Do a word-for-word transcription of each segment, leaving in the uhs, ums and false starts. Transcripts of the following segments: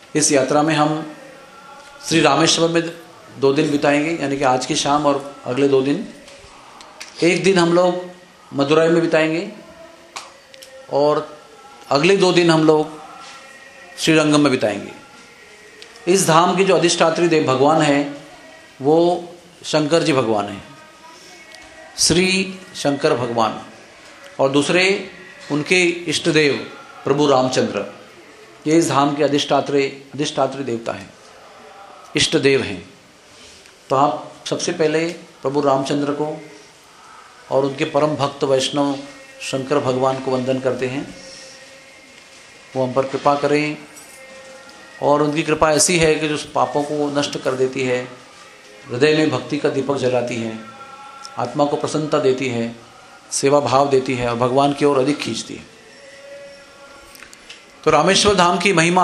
इस यात्रा में हम श्री रामेश्वरम में दो दिन बिताएंगे, यानी कि आज की शाम और अगले दो दिन। एक दिन हम लोग मदुराई में बिताएंगे और अगले दो दिन हम लोग श्रीरंगम में बिताएंगे। इस धाम के जो अधिष्ठात्री देव भगवान हैं वो शंकर जी भगवान हैं, श्री शंकर भगवान, और दूसरे उनके इष्ट देव प्रभु रामचंद्र। ये इस धाम के अधिष्ठात्री अधिष्ठात्री देवता हैं, इष्ट देव हैं। तो आप सबसे पहले प्रभु रामचंद्र को और उनके परम भक्त वैष्णव शंकर भगवान को वंदन करते हैं। वो हम पर कृपा करें, और उनकी कृपा ऐसी है कि जो पापों को नष्ट कर देती है, हृदय में भक्ति का दीपक जलाती है, आत्मा को प्रसन्नता देती है, सेवा भाव देती है और भगवान की ओर अधिक खींचती है। तो रामेश्वर धाम की महिमा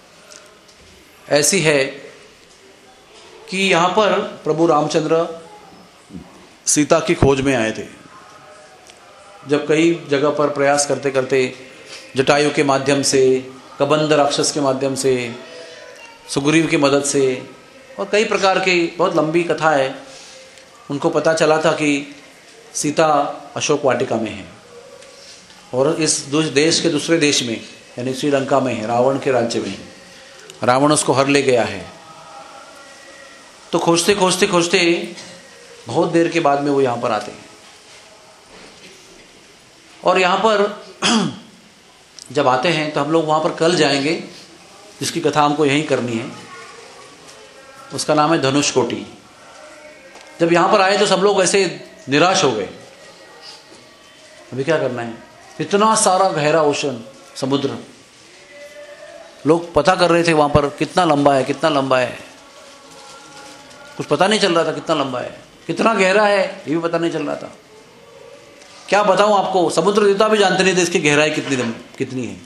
ऐसी है कि यहाँ पर प्रभु रामचंद्र सीता की खोज में आए थे। जब कई जगह पर प्रयास करते करते जटायु के माध्यम से, कबंध राक्षस के माध्यम से, सुग्रीव की मदद से और कई प्रकार की बहुत लंबी कथा है, उनको पता चला था कि सीता अशोक वाटिका में है और इस देश के दूसरे देश में यानी श्रीलंका में है, रावण के राज्य में है। रावण उसको हर ले गया है। तो खोजते खोजते खोजते बहुत देर के बाद में वो यहाँ पर आते हैं और यहाँ पर जब आते हैं तो हम लोग वहाँ पर कल जाएंगे, जिसकी कथा हमको यहीं करनी है। उसका नाम है धनुषकोटि। जब यहाँ पर आए तो सब लोग ऐसे निराश हो गए, अभी क्या करना है, इतना सारा गहरा ओशन समुद्र। लोग पता कर रहे थे वहाँ पर कितना लंबा है, कितना लंबा है, कुछ पता नहीं चल रहा था कितना लंबा है, कितना गहरा है ये भी पता नहीं चल रहा था। क्या बताऊं आपको, समुद्र देवता भी जानते नहीं थे इसकी गहराई कितनी कितनी है।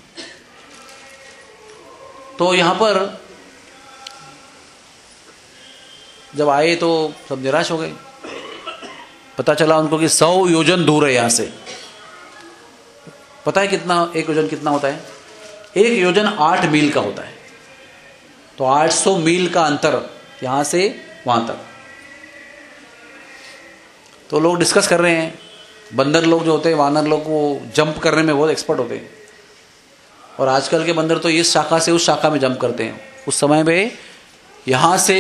तो यहाँ पर जब आए तो सब निराश हो गए। पता चला उनको कि सौ योजन दूर है यहाँ से। पता है कितना, एक योजन कितना होता है? एक योजन आठ मील का होता है। तो आठ सौ मील का अंतर यहाँ से वहाँ तक। तो लोग डिस्कस कर रहे हैं। बंदर लोग जो होते हैं, वानर लोग, वो जंप करने में बहुत एक्सपर्ट होते हैं और आजकल के बंदर तो इस शाखा से उस शाखा में जंप करते हैं। उस समय में यहाँ से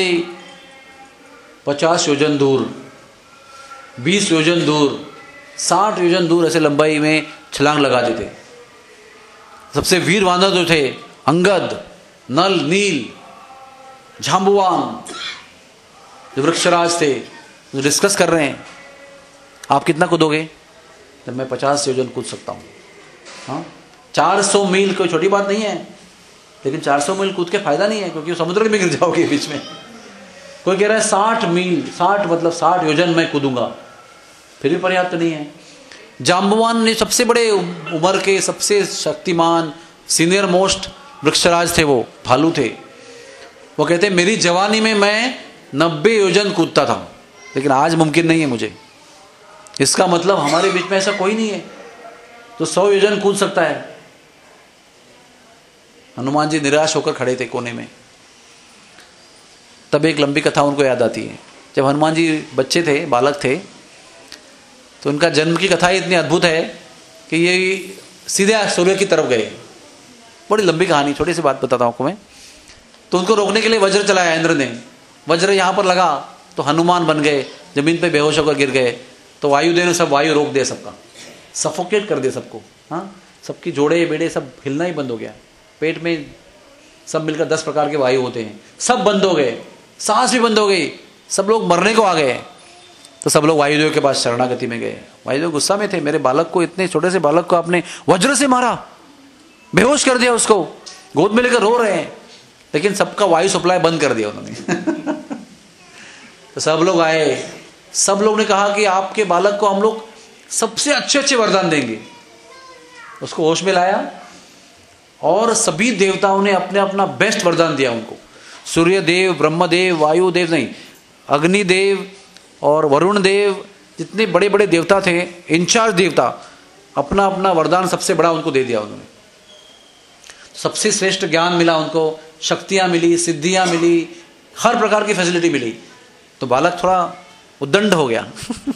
पचास योजन दूर, बीस योजन दूर, साठ योजन दूर ऐसे लंबाई में छलांग लगा देते। सबसे वीर वानर जो थे, अंगद, नल, नील, झांबुवान, जो वृक्षराज थे, जो डिस्कस कर रहे हैं आप कितना कूदोगे? तो मैं पचास योजन कूद सकता हूँ। हाँ, चार सौ मील कोई छोटी बात नहीं है, लेकिन चार सौ मील कूद के फायदा नहीं है क्योंकि समुद्र में गिर जाओगे बीच में। कोई कह रहा है साठ मील, साठ मतलब साठ योजन मैं कूदूंगा, फिर भी पर्याप्त नहीं है। जाम्बवान ने सबसे बड़े उम्र के, सबसे शक्तिमान, सीनियर मोस्ट वृक्षराज थे, वो भालू थे। वो कहते मेरी जवानी में मैं नब्बे योजन कूदता था, लेकिन आज मुमकिन नहीं है मुझे। इसका मतलब हमारे बीच में ऐसा कोई नहीं है तो सौ योजन कूद सकता है। हनुमान जी निराश होकर खड़े थे कोने में। तब एक लंबी कथा उनको याद आती है। जब हनुमान जी बच्चे थे, बालक थे, तो उनका जन्म की कथा इतनी अद्भुत है कि ये सीधे सूर्य की तरफ गए। बड़ी लंबी कहानी, छोटी सी बात बताता हूँ आपको मैं। तो उनको रोकने के लिए वज्र चलाया इंद्र ने। वज्र यहाँ पर लगा तो हनुमान बन गए, जमीन पे बेहोश होकर गिर गए। तो वायुदेव ने सब वायु रोक दिया, सबका सफोकेट कर दिया सबको। हाँ, सबकी जोड़े बेड़े सब हिलना ही बंद हो गया। पेट में सब मिलकर दस प्रकार के वायु होते हैं, सब बंद हो गए, सांस भी बंद हो गई, सब लोग मरने को आ गए। तो सब लोग वायुदेव के पास शरणागति में गए। वायुदेव गुस्सा में थे, मेरे बालक को, इतने छोटे से बालक को आपने वज्र से मारा, बेहोश कर दिया, उसको गोद में लेकर रो रहे हैं, लेकिन सबका वायु सप्लाई बंद कर दिया उन्होंने। तो सब लोग आए, सब लोग ने कहा कि आपके बालक को हम लोग सबसे अच्छे अच्छे वरदान देंगे। उसको होश में लाया और सभी देवताओं ने अपने अपना बेस्ट वरदान दिया उनको। सूर्य देव, ब्रह्मदेव, वायुदेव नहीं, अग्निदेव और वरुण देव, जितने बड़े बड़े देवता थे, इंचार्ज देवता, अपना अपना वरदान सबसे बड़ा उनको दे दिया उन्होंने। सबसे श्रेष्ठ ज्ञान मिला उनको शक्तियाँ मिली, सिद्धियाँ मिली, हर प्रकार की फैसिलिटी मिली, तो बालक थोड़ा उद्दंड हो गया।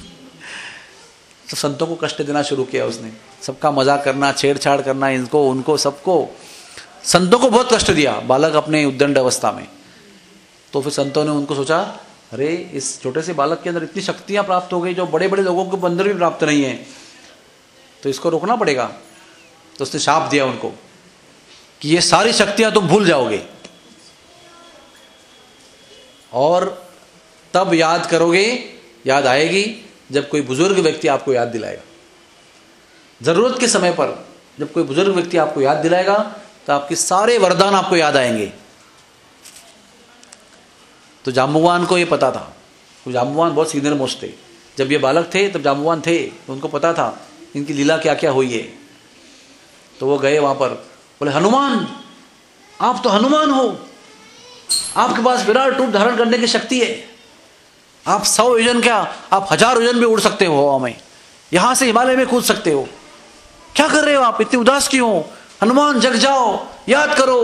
तो संतों को कष्ट देना शुरू किया उसने, सबका मजाक करना, छेड़छाड़ करना, इनको उनको सबको, संतों को बहुत कष्ट दिया बालक अपने उद्दंड अवस्था में। तो फिर संतों ने उनको सोचा, अरे इस छोटे से बालक के अंदर इतनी शक्तियाँ प्राप्त हो गई जो बड़े बड़े लोगों के अंदर भी प्राप्त नहीं है, तो इसको रोकना पड़ेगा। तो उसने शाप दिया उनको कि ये सारी शक्तियाँ तुम भूल जाओगे और तब याद करोगे, याद आएगी जब कोई बुजुर्ग व्यक्ति आपको याद दिलाएगा। जरूरत के समय पर जब कोई बुजुर्ग व्यक्ति आपको याद दिलाएगा तो आपके सारे वरदान आपको याद आएंगे। तो जाम्बुवान को ये पता था, तो जाम्बुवान बहुत सीनियर मोस्ट थे, जब ये बालक थे तब जाम्बुवान थे, तो उनको पता था इनकी लीला क्या क्या हुई है। तो वो गए वहां पर, बोले हनुमान आप तो हनुमान हो, आपके पास विराट रूप धारण करने की शक्ति है, आप सौ योजन क्या आप हजार योजन भी उड़ सकते हो हवा में, यहां से हिमालय में कूद सकते हो, क्या कर रहे हो आप, इतनी उदास क्यों हो, हनुमान जग जाओ, याद करो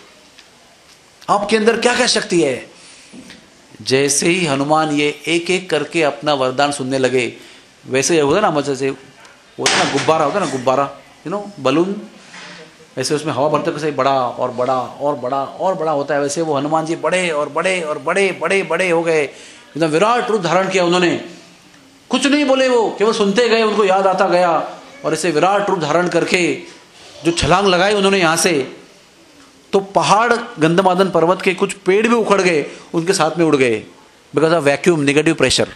आपके अंदर क्या क्या शक्ति है। जैसे ही हनुमान ये एक एक करके अपना वरदान सुनने लगे, वैसे होता ना, मतलब जैसे होता ना गुब्बारा, होता ना गुब्बारा, यू नो बलून, वैसे उसमें हवा भरते कैसे बड़ा और बड़ा और बड़ा और बड़ा होता है, वैसे वो हनुमान जी बड़े और बड़े और बड़े बड़े बड़े हो गए, एकदम विराट रूप धारण किया उन्होंने। कुछ नहीं बोले, वो केवल सुनते गए, उनको याद आता गया, और ऐसे विराट रूप धारण करके जो छलांग लगाई उन्होंने यहाँ से, तो पहाड़ गंधमादन पर्वत के कुछ पेड़ भी उखड़ गए, उनके साथ में उड़ गए, because of vacuum, negative pressure.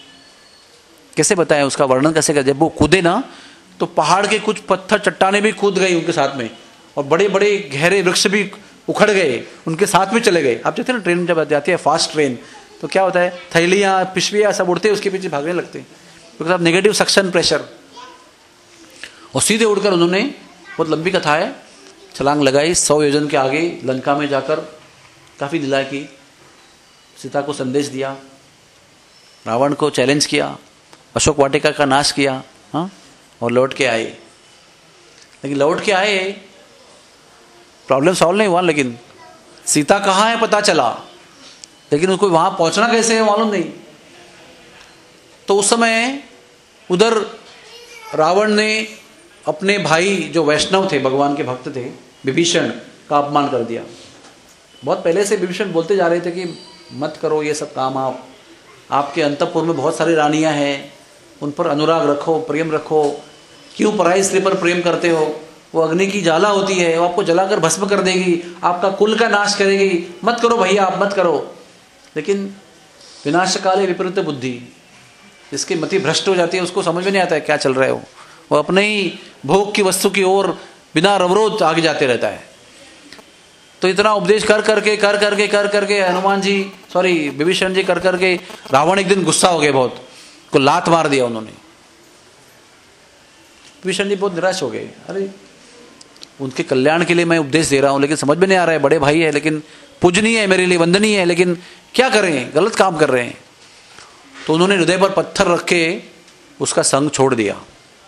कैसे बताएं उसका वर्णन कैसे कर, जब वो कूदे ना तो पहाड़ के कुछ पत्थर चट्टाने भी कूद गई उनके साथ में, और बड़े बड़े गहरे वृक्ष भी उखड़ गए, उनके साथ में चले गए। आप देखते हैं ना ट्रेन जब जाती है फास्ट ट्रेन, तो क्या होता है, थैलियाँ पिशवियाँ सब उड़ते हैं, उसके पीछे भागने लगते हैं, because of negative suction pressure. और सीधे उड़कर उन्होंने, बहुत लंबी कथा है, छलांग लगाई, सौ योजन के आगे लंका में जाकर काफ़ी लीला की, सीता को संदेश दिया, रावण को चैलेंज किया, अशोक वाटिका का नाश किया, हाँ, और लौट के आए। लेकिन लौट के आए, प्रॉब्लम सॉल्व नहीं हुआ, लेकिन सीता कहाँ है पता चला, लेकिन उसको वहाँ पहुँचना कैसे है मालूम नहीं। तो उस समय उधर रावण ने अपने भाई जो वैष्णव थे, भगवान के भक्त थे, विभीषण का अपमान कर दिया। बहुत पहले से विभीषण बोलते जा रहे थे कि मत करो ये सब काम, आप आपके अंतःपुर में बहुत सारी रानियां हैं, उन पर अनुराग रखो, प्रेम रखो, क्यों पराई स्त्री पर प्रेम करते हो, वो अग्नि की ज्वाला होती है, वो आपको जलाकर भस्म कर देगी, आपका कुल का नाश करेगी, मत करो भैया आप मत करो। लेकिन विनाश काले विपरीत बुद्धि, जिसकी मति भ्रष्ट हो जाती है उसको समझ में नहीं आता है क्या चल रहा है, वो वो अपने ही भोग की वस्तु की ओर बिना अवरोध आगे जाते रहता है। तो इतना उपदेश कर करके कर करके कर करके हनुमान जी सॉरी विभीषण जी कर करके रावण एक दिन गुस्सा हो गए, बहुत को लात मार दिया उन्होंने। विभीषण जी बहुत निराश हो गए, अरे उनके कल्याण के लिए मैं उपदेश दे रहा हूं, लेकिन समझ में नहीं आ रहा है, बड़े भाई है लेकिन पूजनीय है, मेरे लिए वंदनीय है, लेकिन क्या करें, गलत काम कर रहे हैं। तो उन्होंने हृदय पर पत्थर रख के उसका संग छोड़ दिया,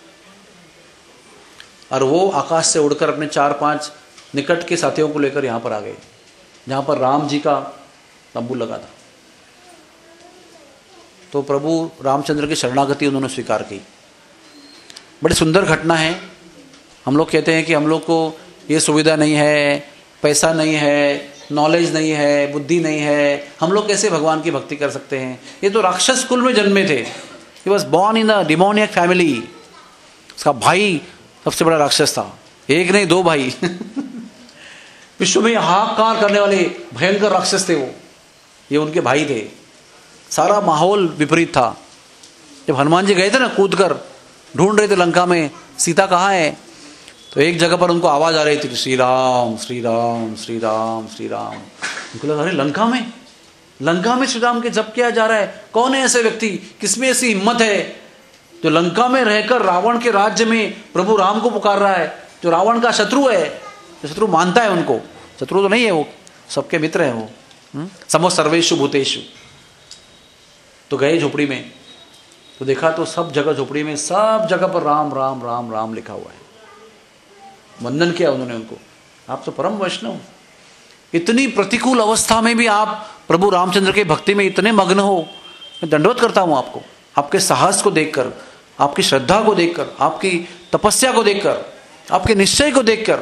और वो आकाश से उड़कर अपने चार पांच निकट के साथियों को लेकर यहाँ पर आ गए, जहाँ पर राम जी का तंबू लगा था। तो प्रभु रामचंद्र की शरणागति उन्होंने स्वीकार की। बड़ी सुंदर घटना है। हम लोग कहते हैं कि हम लोग को ये सुविधा नहीं है, पैसा नहीं है, नॉलेज नहीं है, बुद्धि नहीं है, हम लोग कैसे भगवान की भक्ति कर सकते हैं। ये तो राक्षस कुल में जन्मे थे, he was born in a demoniac family. उसका भाई सबसे बड़ा राक्षस था, एक नहीं दो भाई विश्व में हाहाकार करने वाले भयंकर राक्षस थे वो, ये उनके भाई थे। सारा माहौल विपरीत था। जब हनुमान जी गए थे ना कूद कर, ढूंढ रहे थे लंका में सीता कहाँ है, तो एक जगह पर उनको आवाज आ रही थी श्री राम श्री राम श्री राम श्री राम। उनको लगा अरे लंका में लंका में श्री राम के जप किया जा रहा है, कौन है ऐसे व्यक्ति, किसमें ऐसी हिम्मत है जो लंका में रहकर रावण के राज्य में प्रभु राम को पुकार रहा है, जो रावण का शत्रु है, जो शत्रु मानता है उनको, शत्रु तो नहीं है वो, सबके मित्र है वो, समो सर्वेषु भूतेषु। तो गए झोपड़ी में, तो देखा तो सब जगह झोपड़ी में सब जगह पर राम राम राम राम लिखा हुआ है। वंदन किया उन्होंने उनको, आप तो परम वैष्णव। इतनी प्रतिकूल अवस्था में भी आप प्रभु रामचंद्र के भक्ति में इतने मग्न हो। मैं दंडवत करता हूं आपको, आपके साहस को देखकर, आपकी श्रद्धा को देखकर, आपकी तपस्या को देखकर, आपके निश्चय को देखकर।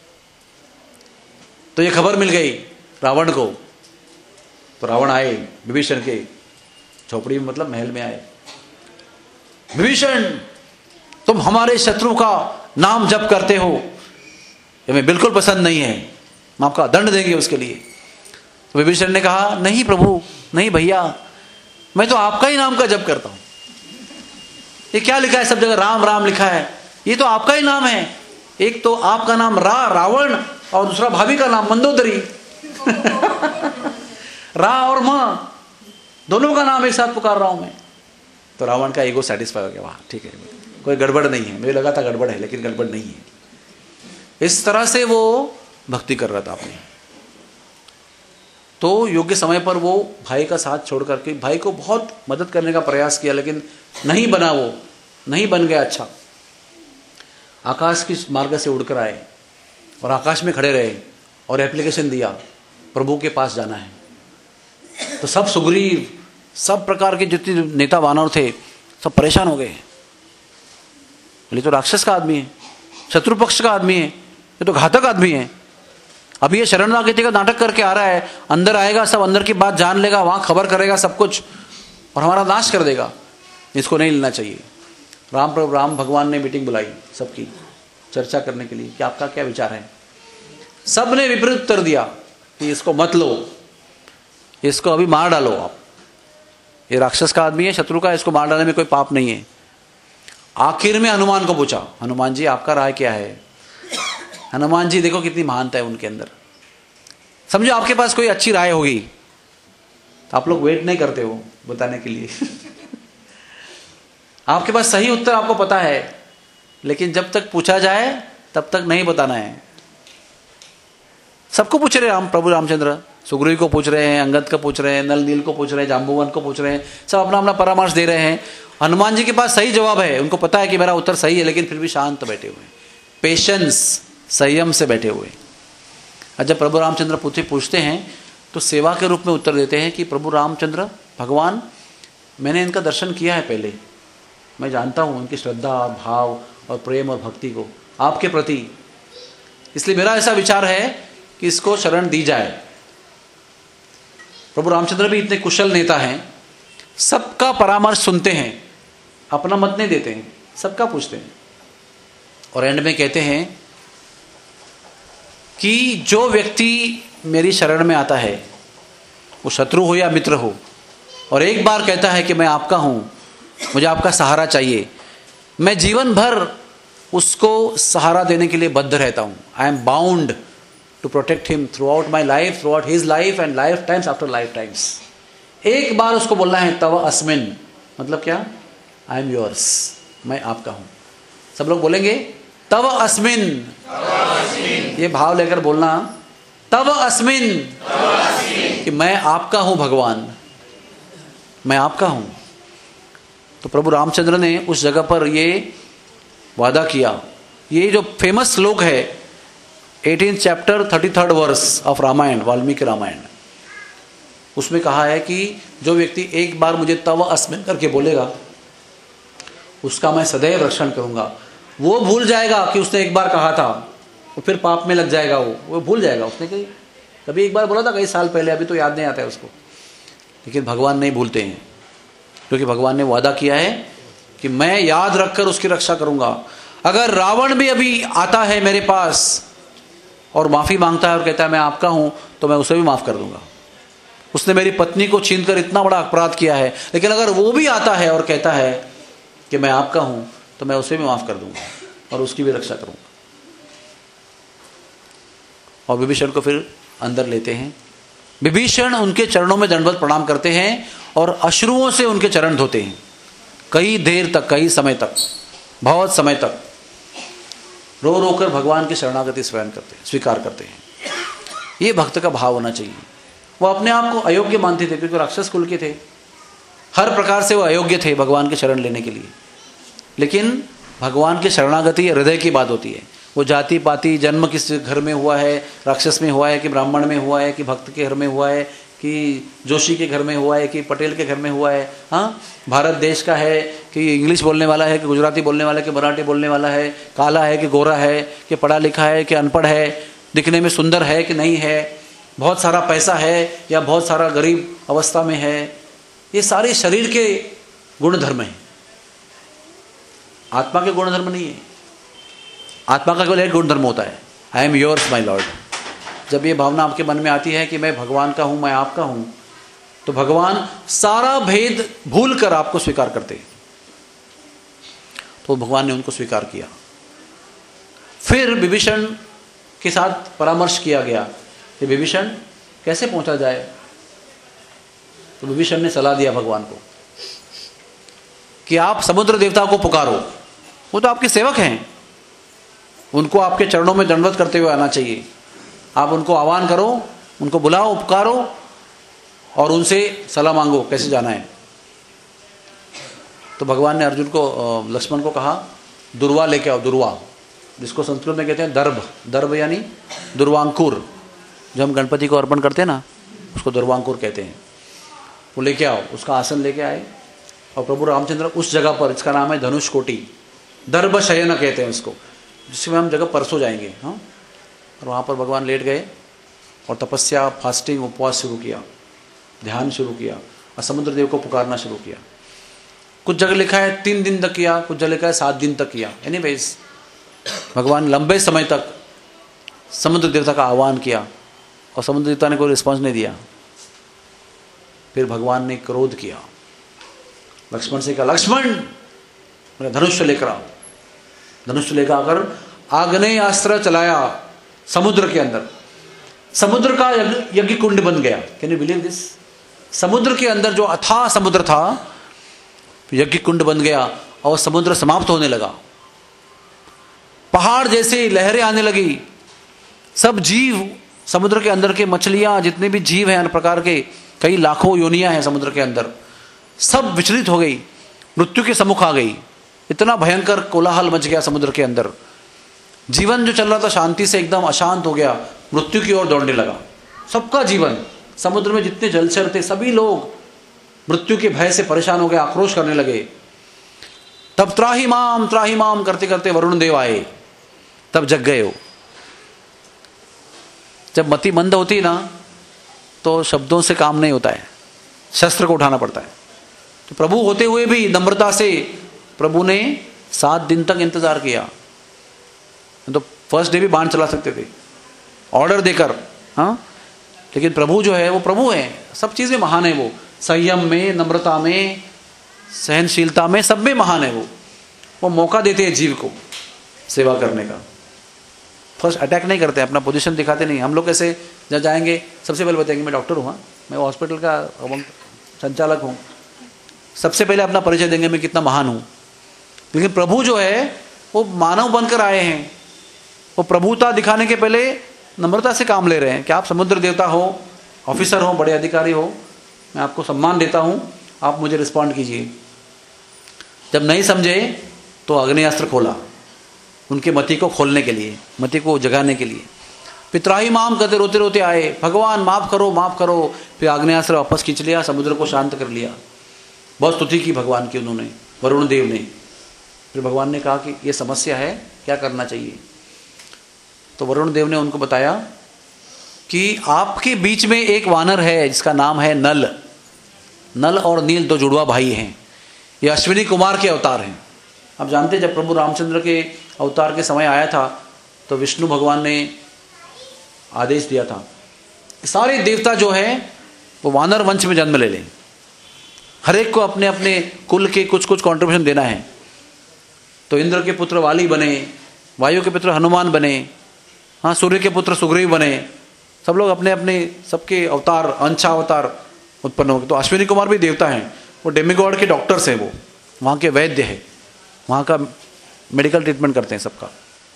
तो ये खबर मिल गई रावण को। तो रावण आए विभीषण के झोपड़ी में, मतलब महल में आए। विभीषण, तुम हमारे शत्रु का नाम जप करते हो, ये मैं बिल्कुल पसंद नहीं है, हम आपका दंड देंगे उसके लिए। तो विभीषण ने कहा, नहीं प्रभु, नहीं भैया, मैं तो आपका ही नाम का जप करता हूं। ये क्या लिखा है सब जगह, राम राम लिखा है, ये तो आपका ही नाम है। एक तो आपका नाम रा रावण और दूसरा भाभी का नाम मंदोदरी। रा और मां दोनों का नाम एक साथ पुकार रहा हूं मैं। तो रावण का ईगो सेटिस्फाई हो गया, वाह ठीक है, कोई गड़बड़ नहीं है। मुझे लगा था गड़बड़ है, लेकिन गड़बड़ नहीं है। इस तरह से वो भक्ति कर रहा था अपनी। तो योग्य समय पर वो भाई का साथ छोड़ करके भाई को बहुत मदद करने का प्रयास किया, लेकिन नहीं बना, वो नहीं बन गया अच्छा। आकाश की मार्ग से उड़कर आए और आकाश में खड़े रहे और एप्लीकेशन दिया, प्रभु के पास जाना है। तो सब सुग्रीव, सब प्रकार के जितने नेता वानर थे, सब परेशान हो गए। ये तो राक्षस का आदमी है, शत्रु पक्ष का आदमी है, ये तो घातक आदमी है। अभी ये शरणागति का नाटक करके आ रहा है, अंदर आएगा, सब अंदर की बात जान लेगा, वहां खबर करेगा सब कुछ, और हमारा नाश कर देगा। इसको नहीं लेना चाहिए। राम प्रभु राम भगवान ने मीटिंग बुलाई सबकी चर्चा करने के लिए कि आपका क्या विचार है। सब ने विपरीत उत्तर दिया कि इसको मत लो, इसको अभी मार डालो आप, ये राक्षस का आदमी है, शत्रु का, इसको मार डालने में कोई पाप नहीं है। आखिर में हनुमान को पूछा, हनुमान जी आपका राय क्या है। हनुमान जी देखो कितनी महानता है उनके अंदर। समझो आपके पास कोई अच्छी राय होगी तो आप लोग वेट नहीं करते हो बताने के लिए। आपके पास सही उत्तर आपको पता है, लेकिन जब तक पूछा जाए तब तक नहीं बताना है। सबको पूछ रहे राम प्रभु रामचंद्र, सुग्रीव को पूछ रहे हैं, अंगद को पूछ रहे हैं, नल नील को पूछ रहे हैं, जाम्बुवन को पूछ रहे हैं, सब अपना अपना परामर्श दे रहे हैं। हनुमान जी के पास सही जवाब है, उनको पता है कि मेरा उत्तर सही है, लेकिन फिर भी शांत बैठे हुए, पेशेंस, संयम से बैठे हुए। और जब प्रभु रामचंद्र पुत्र पूछते हैं तो सेवा के रूप में उत्तर देते हैं कि प्रभु रामचंद्र भगवान, मैंने इनका दर्शन किया है पहले, मैं जानता हूँ उनकी श्रद्धा और भाव और प्रेम और भक्ति को आपके प्रति, इसलिए मेरा ऐसा विचार है कि इसको शरण दी जाए। प्रभु रामचंद्र भी इतने कुशल नेता हैं, सबका परामर्श सुनते हैं, अपना मत नहीं देते हैं, सबका पूछते हैं। और एंड में कहते हैं कि जो व्यक्ति मेरी शरण में आता है, वो शत्रु हो या मित्र हो, और एक बार कहता है कि मैं आपका हूं, मुझे आपका सहारा चाहिए, मैं जीवन भर उसको सहारा देने के लिए बद्ध रहता हूं। I am bound to protect him throughout my life, throughout his life and life times after life times. एक बार उसको बोलना है तव अस्मिन, मतलब क्या, आई एम योर्स, मैं आपका हूं। सब लोग बोलेंगे तव अस्मिन, ये भाव लेकर बोलना, तव अस्मिन, कि मैं आपका हूं भगवान, मैं आपका हूं। तो प्रभु रामचंद्र ने उस जगह पर ये वादा किया। ये जो फेमस श्लोक है eighteen chapter thirty third verse of Ramayan, Valmiki Ramayan, उसमें कहा है कि जो व्यक्ति एक बार मुझे तव अस्मिन करके बोलेगा, उसका मैं सदैव रक्षण करूंगा। वो भूल जाएगा कि उसने एक बार कहा था, वो फिर पाप में लग जाएगा, वो वो भूल जाएगा उसने कहीं कभी एक बार बोला था कई साल पहले, अभी तो याद नहीं आता है उसको। लेकिन भगवान नहीं भूलते हैं, क्योंकि भगवान ने वादा किया है कि मैं याद रखकर उसकी रक्षा करूंगा। अगर रावण भी अभी आता है मेरे पास और माफ़ी मांगता है और कहता है मैं आपका हूं, तो मैं उसे भी माफ़ कर दूंगा। उसने मेरी पत्नी को छीनकर इतना बड़ा अपराध किया है, लेकिन अगर वो भी आता है और कहता है कि मैं आपका हूं, तो मैं उसे भी माफ़ कर दूंगा और उसकी भी रक्षा करूंगा। और विभीषण को फिर अंदर लेते हैं। विभीषण उनके चरणों में दंडवत प्रणाम करते हैं और अश्रुओं से उनके चरण धोते हैं, कई देर तक, कई समय तक, बहुत समय तक रो रो कर भगवान की शरणागति स्वयं करते हैं, स्वीकार करते हैं। ये भक्त का भाव होना चाहिए। वो अपने आप को अयोग्य मानते थे, क्योंकि राक्षस कुल के थे, हर प्रकार से वो अयोग्य थे भगवान की शरण लेने के लिए। लेकिन भगवान की शरणागति हृदय की बात होती है, वो जाति पाति जन्म किस घर में हुआ है, राक्षस में हुआ है कि ब्राह्मण में हुआ है कि भक्त के घर में हुआ है कि जोशी के घर में हुआ है कि पटेल के घर में हुआ है, हाँ, भारत देश का है कि इंग्लिश बोलने वाला है कि गुजराती बोलने वाला है कि मराठी बोलने वाला है, काला है कि गोरा है कि पढ़ा लिखा है कि अनपढ़ है, दिखने में सुंदर है कि नहीं है, बहुत सारा पैसा है या बहुत सारा गरीब अवस्था में है, ये सारे शरीर के गुणधर्म हैं, आत्मा के गुणधर्म नहीं है। आत्मा का केवल एक गुणधर्म होता है, I am yours my lord. जब ये भावना आपके मन में आती है कि मैं भगवान का हूँ, मैं आपका हूँ, तो भगवान सारा भेद भूल कर आपको स्वीकार करते। तो भगवान ने उनको स्वीकार किया। फिर विभीषण के साथ परामर्श किया गया कि विभीषण कैसे पहुंचा जाए। तो विभीषण ने सलाह दिया भगवान को कि आप समुद्र देवता को पुकारो, वो तो आपके सेवक हैं, उनको आपके चरणों में दंडवत करते हुए आना चाहिए। आप उनको आह्वान करो, उनको बुलाओ, पुकारो और उनसे सलाह मांगो कैसे जाना है। तो भगवान ने अर्जुन को, लक्ष्मण को कहा दुर्वा लेके आओ, दुर्वा, जिसको संस्कृत में कहते हैं दर्भ। दर्भ यानी दुर्वांकुर, जो हम गणपति को अर्पण करते हैं ना, उसको दुर्वांकुर कहते हैं। वो लेके आओ, उसका आसन लेके आए और प्रभु रामचंद्र उस जगह पर, इसका नाम है धनुष कोटि, दर्भ शयन कहते हैं उसको, जिसमें हम जगह परसों जाएंगे, हाँ। और वहाँ पर भगवान लेट गए और तपस्या, फास्टिंग, उपवास शुरू किया, ध्यान शुरू किया और समुद्र देव को पुकारना शुरू किया। कुछ जगह लिखा है तीन दिन तक किया, कुछ जगह लिखा है सात दिन तक किया। एनीवेज भगवान लंबे समय तक समुद्र देवता का आह्वान किया और समुद्र देवता ने कोई रिस्पॉन्स नहीं दिया। फिर भगवान ने क्रोध किया, लक्ष्मण से कहा लक्ष्मण मेरा धनुष लेकर आओ। धनुष लेकर आकर आग्नेय अस्त्र चलाया समुद्र के अंदर, समुद्र का यज्ञ कुंड बन गया। Can you believe this? समुद्र के अंदर जो अथाह समुद्र था, यज्ञ कुंड बन गया और समुद्र समाप्त होने लगा। पहाड़ जैसे लहरें आने लगी, सब जीव समुद्र के अंदर के, मछलियां, जितने भी जीव हैं, हर प्रकार के, कई लाखों योनियां हैं समुद्र के अंदर, सब विचलित हो गई, मृत्यु के सम्मुख आ गई। इतना भयंकर कोलाहल मच गया समुद्र के अंदर। जीवन जो चल रहा था शांति से एकदम अशांत हो गया, मृत्यु की ओर दौड़ने लगा सबका जीवन। समुद्र में जितने जलचर थे सभी लोग मृत्यु के भय से परेशान हो गए, आक्रोश करने लगे। तब त्राही माम त्राही माम करते करते वरुण देव आए, तब जग गए हो। जब मति मंद होती है ना, तो शब्दों से काम नहीं होता है, शस्त्र को उठाना पड़ता है। तो प्रभु होते हुए भी नम्रता से प्रभु ने सात दिन तक इंतजार किया। तो फर्स्ट डे भी बाण चला सकते थे ऑर्डर देकर, हाँ, लेकिन प्रभु जो है वो प्रभु है, सब चीज़ में महान है। वो संयम में, नम्रता में, सहनशीलता में, सब में महान है। वो वो मौका देते हैं जीव को सेवा करने का। फर्स्ट अटैक नहीं करते, अपना पोजीशन दिखाते नहीं। हम लोग कैसे जब जाएंगे सबसे पहले बताएंगे मैं डॉक्टर हूँ, मैं हॉस्पिटल का संचालक हूँ, सबसे पहले अपना परिचय देंगे मैं कितना महान हूँ। लेकिन प्रभु जो है वो मानव बनकर आए हैं, वो प्रभुता दिखाने के पहले नम्रता से काम ले रहे हैं कि आप समुद्र देवता हो, ऑफिसर हो, बड़े अधिकारी हो, मैं आपको सम्मान देता हूँ, आप मुझे रिस्पॉन्ड कीजिए। जब नहीं समझे तो अग्नेयास्त्र खोला, उनके मति को खोलने के लिए, मति को जगाने के लिए। पितराही माम कहते रोते रोते आए, भगवान माफ़ करो माफ़ करो। फिर आग्नेयास्त्र वापस खींच लिया, समुद्र को शांत कर लिया। बहुत स्तुति की भगवान की उन्होंने, वरुण देव ने। फिर भगवान ने कहा कि ये समस्या है, क्या करना चाहिए। तो वरुण देव ने उनको बताया कि आपके बीच में एक वानर है जिसका नाम है नल। नल और नील दो जुड़वा भाई हैं, ये अश्विनी कुमार के अवतार हैं। आप जानते हैं जब प्रभु रामचंद्र के अवतार के समय आया था तो विष्णु भगवान ने आदेश दिया था सारे देवता जो है वो वानर वंश में जन्म ले लें, हर एक को अपने अपने कुल के कुछ कुछ कंट्रीब्यूशन देना है। तो इंद्र के पुत्र वाली बने, वायु के पुत्र हनुमान बने, हाँ, सूर्य के पुत्र सुग्रीव बने, सब लोग अपने अपने सबके अवतार, अंशा अवतार उत्पन्न हो गए। तो अश्विनी कुमार भी देवता हैं, वो डेमिगॉड के डॉक्टर्स हैं, वो वहाँ के वैद्य है, वहाँ का मेडिकल ट्रीटमेंट करते हैं सबका।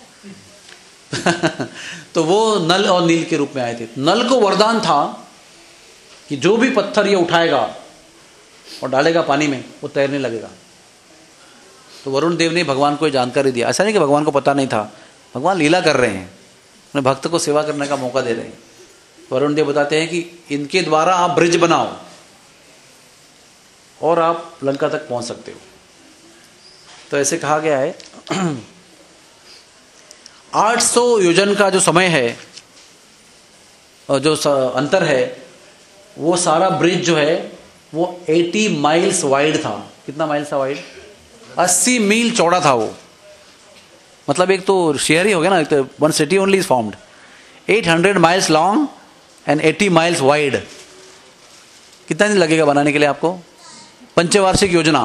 तो वो नल और नील के रूप में आए थे। नल को वरदान था कि जो भी पत्थर ये उठाएगा और डालेगा पानी में वो तैरने लगेगा। तो वरुण देव ने भगवान को जानकारी दिया। ऐसा नहीं कि भगवान को पता नहीं था, भगवान लीला कर रहे हैं, अपने भक्त को सेवा करने का मौका दे रहे हैं। वरुण देव बताते हैं कि इनके द्वारा आप ब्रिज बनाओ और आप लंका तक पहुंच सकते हो। तो ऐसे कहा गया है आठ सौ योजन का जो समय है और जो अंतर है, वो सारा ब्रिज जो है वो अस्सी माइल्स वाइड था। कितना माइल्स था वाइड? अस्सी मील चौड़ा था वो। मतलब एक तो शेयर ही हो गया ना, एक तो one city only is formed, eight hundred miles long and eighty miles wide. कितना दिन लगेगा बनाने के लिए आपको? पंचवार्षिक योजना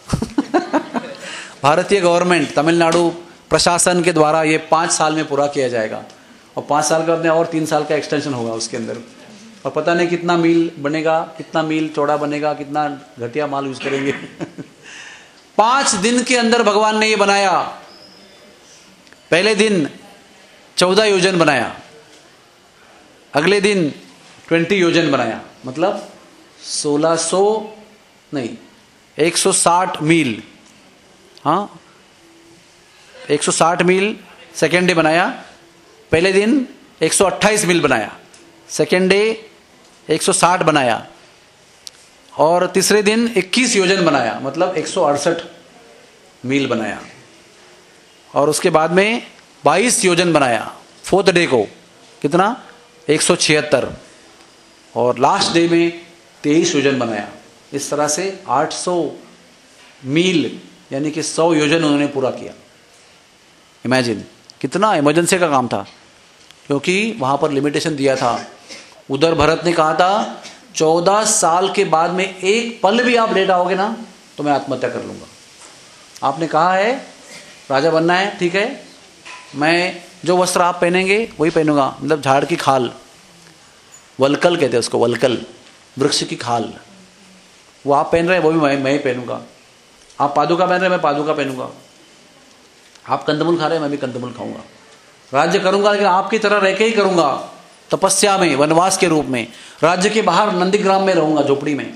भारतीय गवर्नमेंट, तमिलनाडु प्रशासन के द्वारा ये पाँच साल में पूरा किया जाएगा और पाँच साल के बाद में और तीन साल का एक्सटेंशन होगा उसके अंदर। और पता नहीं कितना मील बनेगा, कितना मील चौड़ा बनेगा, कितना घटिया माल यूज करेंगे पाँच दिन के अंदर भगवान ने ये बनाया। पहले दिन चौदह योजन बनाया, अगले दिन ट्वेंटी योजन बनाया, मतलब सोलह सौ नहीं एक सौ साठ मील। हाँ, एक सौ साठ मील सेकेंड डे बनाया। पहले दिन एक सौ अट्ठाईस मील बनाया, सेकेंड डे एक सौ साठ बनाया और तीसरे दिन इक्कीस योजन बनाया, मतलब एक सौ अड़सठ मील बनाया। और उसके बाद में बाईस योजन बनाया फोर्थ डे को, कितना? एक सौ छिहत्तर। और लास्ट डे में तेईस योजन बनाया। इस तरह से आठ सौ मील यानी कि सौ योजन उन्होंने पूरा किया। इमेजिन कितना इमरजेंसी का काम था, क्योंकि वहाँ पर लिमिटेशन दिया था। उधर भरत ने कहा था चौदह साल के बाद में एक पल भी आप लेट आओगे ना तो मैं आत्महत्या कर लूँगा। आपने कहा है राजा बनना है, ठीक है, मैं जो वस्त्र आप पहनेंगे वही पहनूंगा, मतलब झाड़ की खाल, वलकल कहते हैं उसको, वलकल वृक्ष की खाल, वो आप पहन रहे हैं वो भी मैं मैं ही पहनूंगा। आप पादुका पहन रहे हैं मैं पादुका पहनूंगा। आप कंदमूल खा रहे हैं मैं भी कंदमूल खाऊंगा। राज्य करूंगा लेकिन आपकी तरह रह के ही करूंगा, तपस्या में, वनवास के रूप में। राज्य के बाहर नंदीग्राम में रहूंगा, झोपड़ी में।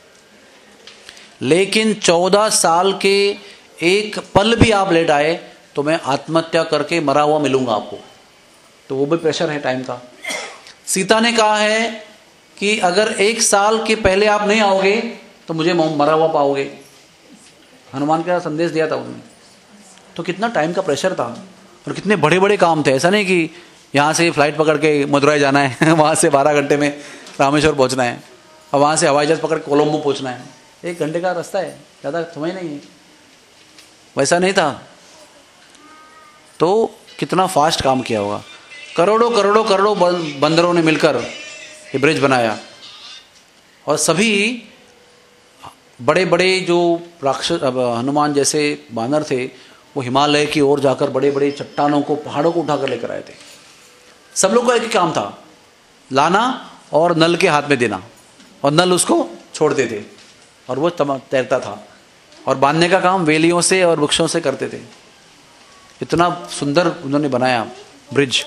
लेकिन चौदह साल के एक पल भी आप लेट आए तो मैं आत्महत्या करके मरा हुआ मिलूंगा आपको। तो वो भी प्रेशर है टाइम का। सीता ने कहा है कि अगर एक साल के पहले आप नहीं आओगे तो मुझे मरा हुआ पाओगे। हनुमान का संदेश दिया था उन्होंने। तो कितना टाइम का प्रेशर था और कितने बड़े बड़े काम थे। ऐसा नहीं कि यहाँ से फ्लाइट पकड़ के मदुरई जाना है वहाँ से बारह घंटे में रामेश्वर पहुँचना है और वहाँ से हवाई जहाज पकड़ के कोलंबो पहुँचना है, एक घंटे का रास्ता है, ज़्यादा समय नहीं है। वैसा नहीं था। तो कितना फास्ट काम किया होगा। करोड़ों करोड़ों करोड़ों बंदरों ने मिलकर ये ब्रिज बनाया और सभी बड़े बड़े जो राक्षस हनुमान जैसे बानर थे वो हिमालय की ओर जाकर बड़े बड़े चट्टानों को, पहाड़ों को उठाकर लेकर आए थे। सब लोग का एक ही काम था, लाना और नल के हाथ में देना और नल उसको छोड़ते थे और वो तैरता था। और बांधने का काम वेलियों से और वृक्षों से करते थे। इतना सुंदर उन्होंने बनाया ब्रिज।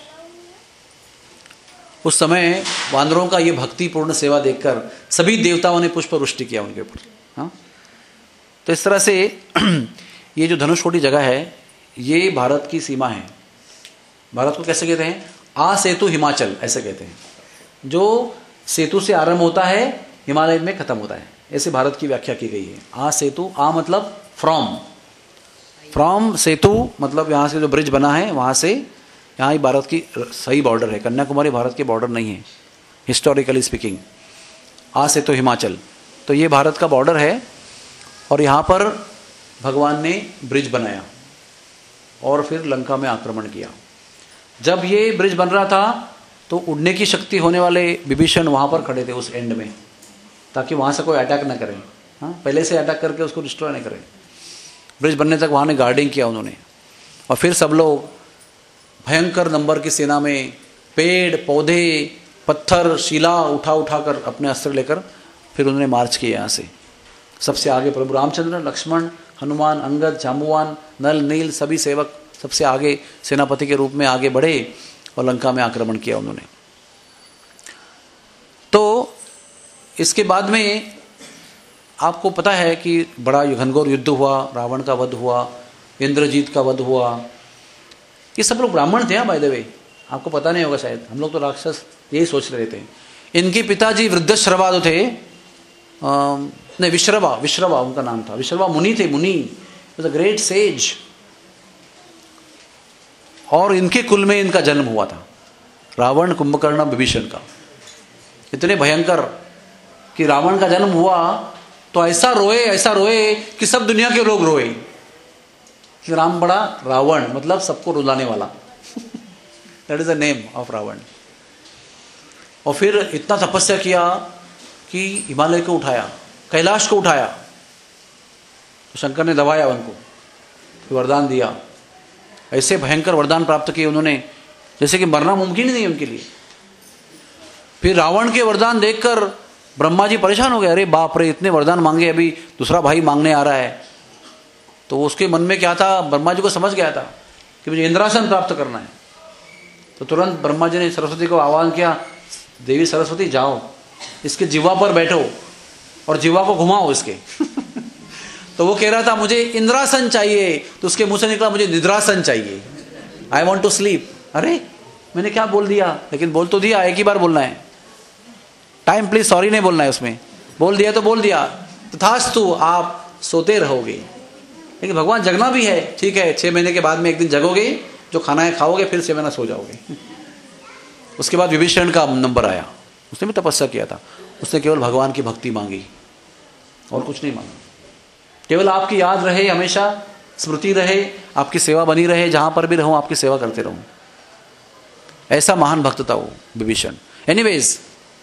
उस समय वानरों का ये भक्तिपूर्ण सेवा देखकर सभी देवताओं ने पुष्प वृष्टि किया उनके ऊपर। हाँ, तो इस तरह से ये जो धनुषकोटी जगह है ये भारत की सीमा है। भारत को कैसे कहते हैं? आ सेतु हिमाचल ऐसे कहते हैं। जो सेतु से आरंभ होता है हिमालय में खत्म होता है, ऐसे भारत की व्याख्या की गई है। आ सेतु, आ मतलब फ्रॉम, फ्रॉम सेतु मतलब यहाँ से जो ब्रिज बना है वहाँ से यहाँ ही भारत की सही बॉर्डर है। कन्याकुमारी भारत की बॉर्डर नहीं है हिस्टोरिकली स्पीकिंग। आ सेतु हिमाचल, तो ये भारत का बॉर्डर है और यहाँ पर भगवान ने ब्रिज बनाया और फिर लंका में आक्रमण किया। जब ये ब्रिज बन रहा था तो उड़ने की शक्ति होने वाले विभीषण वहाँ पर खड़े थे उस एंड में, ताकि वहाँ से कोई अटैक ना करे। हाँ, पहले से अटैक करके उसको डिस्ट्रॉय नहीं करे। ब्रिज बनने तक वहाँ ने गार्डिंग किया उन्होंने। और फिर सब लोग भयंकर नंबर की सेना में पेड़ पौधे पत्थर शिला उठा उठा कर अपने अस्त्र लेकर फिर उन्होंने मार्च किया यहाँ से। सबसे आगे प्रभु रामचंद्र, लक्ष्मण, हनुमान, अंगद, जाम्बुवान, नल, नील सभी सेवक सबसे आगे सेनापति के रूप में आगे बढ़े और लंका में आक्रमण किया उन्होंने। तो इसके बाद में आपको पता है कि बड़ा घनघोर युद्ध हुआ, रावण का वध हुआ, इंद्रजीत का वध हुआ, ये सब लोग ब्राह्मण थे, बाय द वे, आपको पता नहीं होगा शायद, हम लोग तो राक्षस यही सोच रहे थे। इनके पिताजी वृद्धश्रवा जो थे, नहीं विश्रवा, विश्रवा उनका नाम था, विश्रवा मुनि थे, मुनि वाज अ ग्रेट सेज, और इनके कुल में इनका जन्म हुआ था, रावण, कुंभकर्ण, विभीषण का। इतने भयंकर कि रावण का जन्म हुआ तो ऐसा रोए, ऐसा रोए कि सब दुनिया के लोग रोए कि राम बड़ा रावण, मतलब सबको रुलाने वाला। That is the name of Ravan. और फिर इतना तपस्या किया कि हिमालय को उठाया, कैलाश को उठाया, तो शंकर ने दबाया उनको, फिर वरदान दिया। ऐसे भयंकर वरदान प्राप्त किए उन्होंने जैसे कि मरना मुमकिन ही नहीं उनके लिए। फिर रावण के वरदान देखकर ब्रह्मा जी परेशान हो गए, अरे बाप रे, इतने वरदान मांगे, अभी दूसरा भाई मांगने आ रहा है। तो उसके मन में क्या था, ब्रह्मा जी को समझ गया था कि मुझे इंद्रासन प्राप्त करना है। तो तुरंत ब्रह्मा जी ने सरस्वती को आह्वान किया, देवी सरस्वती जाओ, इसके जिह्वा पर बैठो और जिह्वा को घुमाओ इसके। तो वो कह रहा था मुझे इंद्रासन चाहिए, तो उसके मुंह से निकला मुझे निद्रासन चाहिए, आई वॉन्ट टू स्लीप। अरे मैंने क्या बोल दिया, लेकिन बोल तो दिया, एक ही बार बोलना है, टाइम प्लीज सॉरी नहीं बोलना है उसमें, बोल दिया तो बोल दिया, तथास्तु आप सोते रहोगे। लेकिन भगवान जगना भी है, ठीक है, छह महीने के बाद में एक दिन जगोगे, जो खाना है खाओगे, फिर छह महीना सो जाओगे। उसके बाद विभीषण का नंबर आया, उसने भी तपस्या किया था, उसने केवल भगवान की भक्ति मांगी और कुछ नहीं मांगा, केवल आपकी याद रहे, हमेशा स्मृति रहे, आपकी सेवा बनी रहे, जहां पर भी रहूं आपकी सेवा करते रहूं। ऐसा महान भक्त था वो विभीषण। एनीवेज,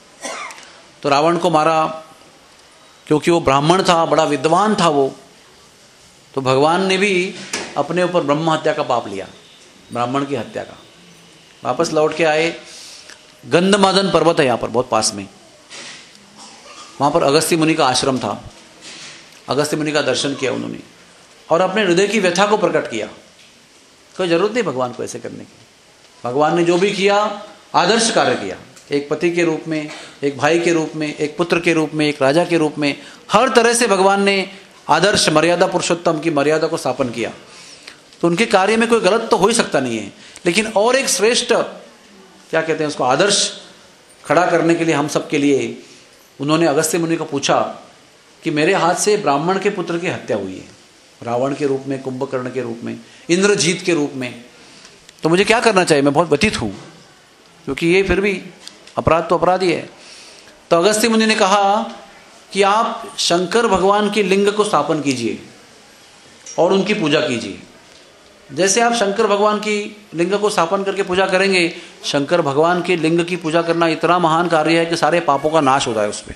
तो रावण को मारा क्योंकि वो ब्राह्मण था, बड़ा विद्वान था वो। तो भगवान ने भी अपने ऊपर ब्रह्म हत्या का पाप लिया, ब्राह्मण की हत्या का। वापस लौट के आए, गंधमादन पर्वत है यहाँ पर बहुत पास में, वहाँ पर अगस्त्य मुनि का आश्रम था। अगस्त्य मुनि का दर्शन किया उन्होंने और अपने हृदय की व्यथा को प्रकट किया। कोई जरूरत नहीं भगवान को ऐसे करने की, भगवान ने जो भी किया आदर्श कार्य किया, एक पति के रूप में, एक भाई के रूप में, एक पुत्र के रूप में, एक राजा के रूप में, हर तरह से भगवान ने आदर्श मर्यादा पुरुषोत्तम की मर्यादा को स्थापन किया। तो उनके कार्य में कोई गलत तो हो ही सकता नहीं है, लेकिन और एक श्रेष्ठ क्या कहते हैं उसको, आदर्श खड़ा करने के लिए हम सब के लिए उन्होंने अगस्त्य मुनि को पूछा कि मेरे हाथ से ब्राह्मण के पुत्र की हत्या हुई है, रावण के रूप में, कुंभकर्ण के रूप में, इंद्रजीत के रूप में, तो मुझे क्या करना चाहिए, मैं बहुत व्यथित हूँ, क्योंकि ये फिर भी अपराध तो अपराध ही है। तो अगस्त्य मुनि ने कहा कि आप शंकर भगवान की लिंग को स्थापन कीजिए और उनकी पूजा कीजिए। जैसे आप शंकर भगवान की लिंग को स्थापन करके पूजा करेंगे, शंकर भगवान की लिंग की पूजा करना इतना महान कार्य है कि सारे पापों का नाश हो जाए उसमें।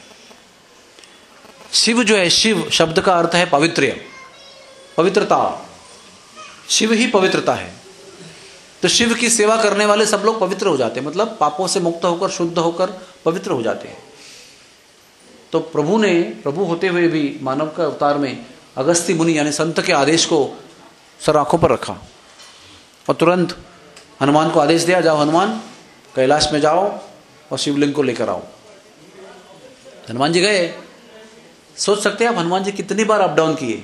शिव जो है, शिव शब्द का अर्थ है पवित्र, पवित्रता, शिव ही पवित्रता है। तो शिव की सेवा करने वाले सब लोग पवित्र हो जाते हैं, मतलब पापों से मुक्त होकर, शुद्ध होकर पवित्र हो जाते हैं। तो प्रभु ने, प्रभु होते हुए भी मानव का अवतार में अगस्त्य मुनि यानी संत के आदेश को सर आंखों पर रखा और तुरंत हनुमान को आदेश दिया, जाओ हनुमान कैलाश में जाओ और शिवलिंग को लेकर आओ। हनुमान जी गए। सोच सकते हैं आप हनुमान जी कितनी बार अप डाउन किए,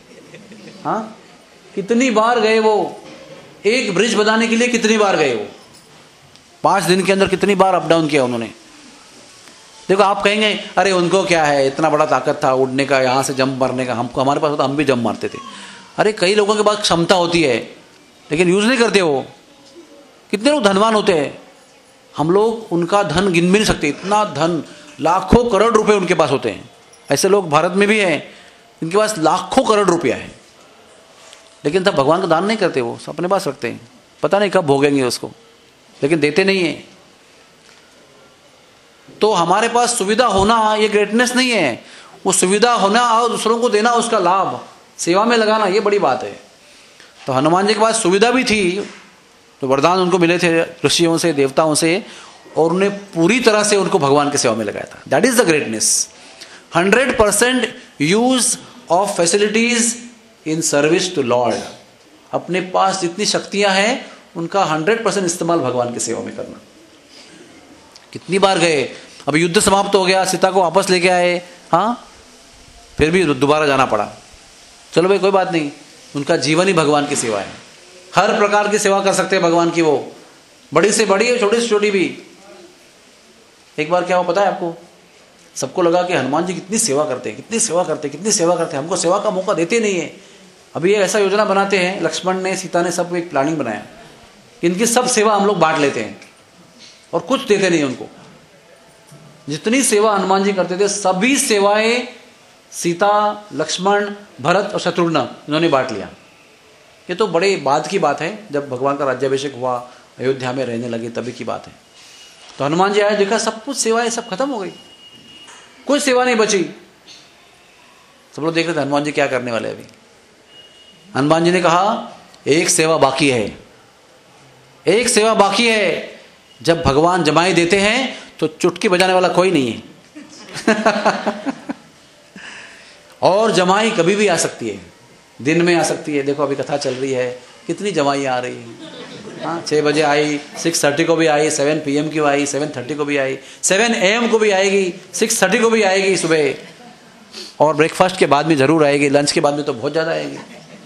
हाँ कितनी बार गए वो, एक ब्रिज बनाने के लिए कितनी बार गए वो, पांच दिन के अंदर कितनी बार अप डाउन किया उन्होंने। देखो आप कहेंगे अरे उनको क्या है, इतना बड़ा ताकत था उड़ने का, यहाँ से जंप मारने का, हमको हमारे पास होता हम भी जंप मारते थे। अरे कई लोगों के पास क्षमता होती है लेकिन यूज नहीं करते वो। कितने लोग धनवान होते हैं, हम लोग उनका धन गिन भी नहीं सकते, इतना धन, लाखों करोड़ रुपए उनके पास होते हैं। ऐसे लोग भारत में भी हैं, इनके पास लाखों करोड़ रुपया है, लेकिन तब भगवान का दान नहीं करते, वो अपने पास रखते हैं, पता नहीं कब भोगेंगे उसको, लेकिन देते नहीं है। तो हमारे पास सुविधा होना ये ग्रेटनेस नहीं है, वो सुविधा होना और दूसरों को देना, उसका लाभ सेवा में लगाना, ये बड़ी बात है। तो हनुमान जी के पास सुविधा भी थी, तो वरदान उनको मिले थे ऋषियों से, देवताओं से, और उन्हें पूरी तरह से उनको भगवान की सेवा में लगाया था। That is the greatness, hundred percent use of facilities in service to lord. अपने पास जितनी शक्तियां हैं उनका हंड्रेड परसेंट इस्तेमाल भगवान की सेवा में करना। कितनी बार गए, अब युद्ध समाप्त हो गया, सीता को वापस लेके आए, हाँ फिर भी दोबारा जाना पड़ा। चलो भाई कोई बात नहीं, उनका जीवन ही भगवान की सेवा है। हर प्रकार की सेवा कर सकते हैं भगवान की, वो बड़ी से बड़ी है, छोटी से छोटी भी। एक बार क्या हुआ पता है आपको? सबको लगा कि हनुमान जी कितनी सेवा करते हैं, कितनी सेवा करते हैं, कितनी सेवा करते हैं, हमको सेवा का मौका देते नहीं है। अभी ये ऐसा योजना बनाते हैं, लक्ष्मण ने, सीता ने, सब एक प्लानिंग बनाया कि इनकी सब सेवा हम लोग बांट लेते हैं और कुछ देते नहीं उनको। जितनी सेवा हनुमान जी करते थे सभी सेवाएं सीता, लक्ष्मण, भरत और शत्रुघ्न इन्होंने बांट लिया। ये तो बड़े बाद की बात है, जब भगवान का राज्याभिषेक हुआ, अयोध्या में रहने लगे, तभी की बात है। तो हनुमान जी आए, देखा सब कुछ सेवाएं सब खत्म हो गई, कोई सेवा नहीं बची। सब लोग देख रहे थे हनुमान जी क्या करने वाले अभी। हनुमान जी ने कहा एक सेवा बाकी है, एक सेवा बाकी है। जब भगवान जमाई देते हैं तो चुटकी बजाने वाला कोई नहीं है। और जमाई कभी भी आ सकती है, दिन में आ सकती है। देखो अभी कथा चल रही है, कितनी जमाई आ रही है। हाँ, छः बजे आई, सिक्स थर्टी को भी आई, सेवन पी एम की आई, सेवन थर्टी को भी आई, सेवन ए एम को भी आएगी, सिक्स थर्टी को भी आएगी सुबह, और ब्रेकफास्ट के बाद में जरूर आएगी, लंच के बाद में तो बहुत ज़्यादा आएगी।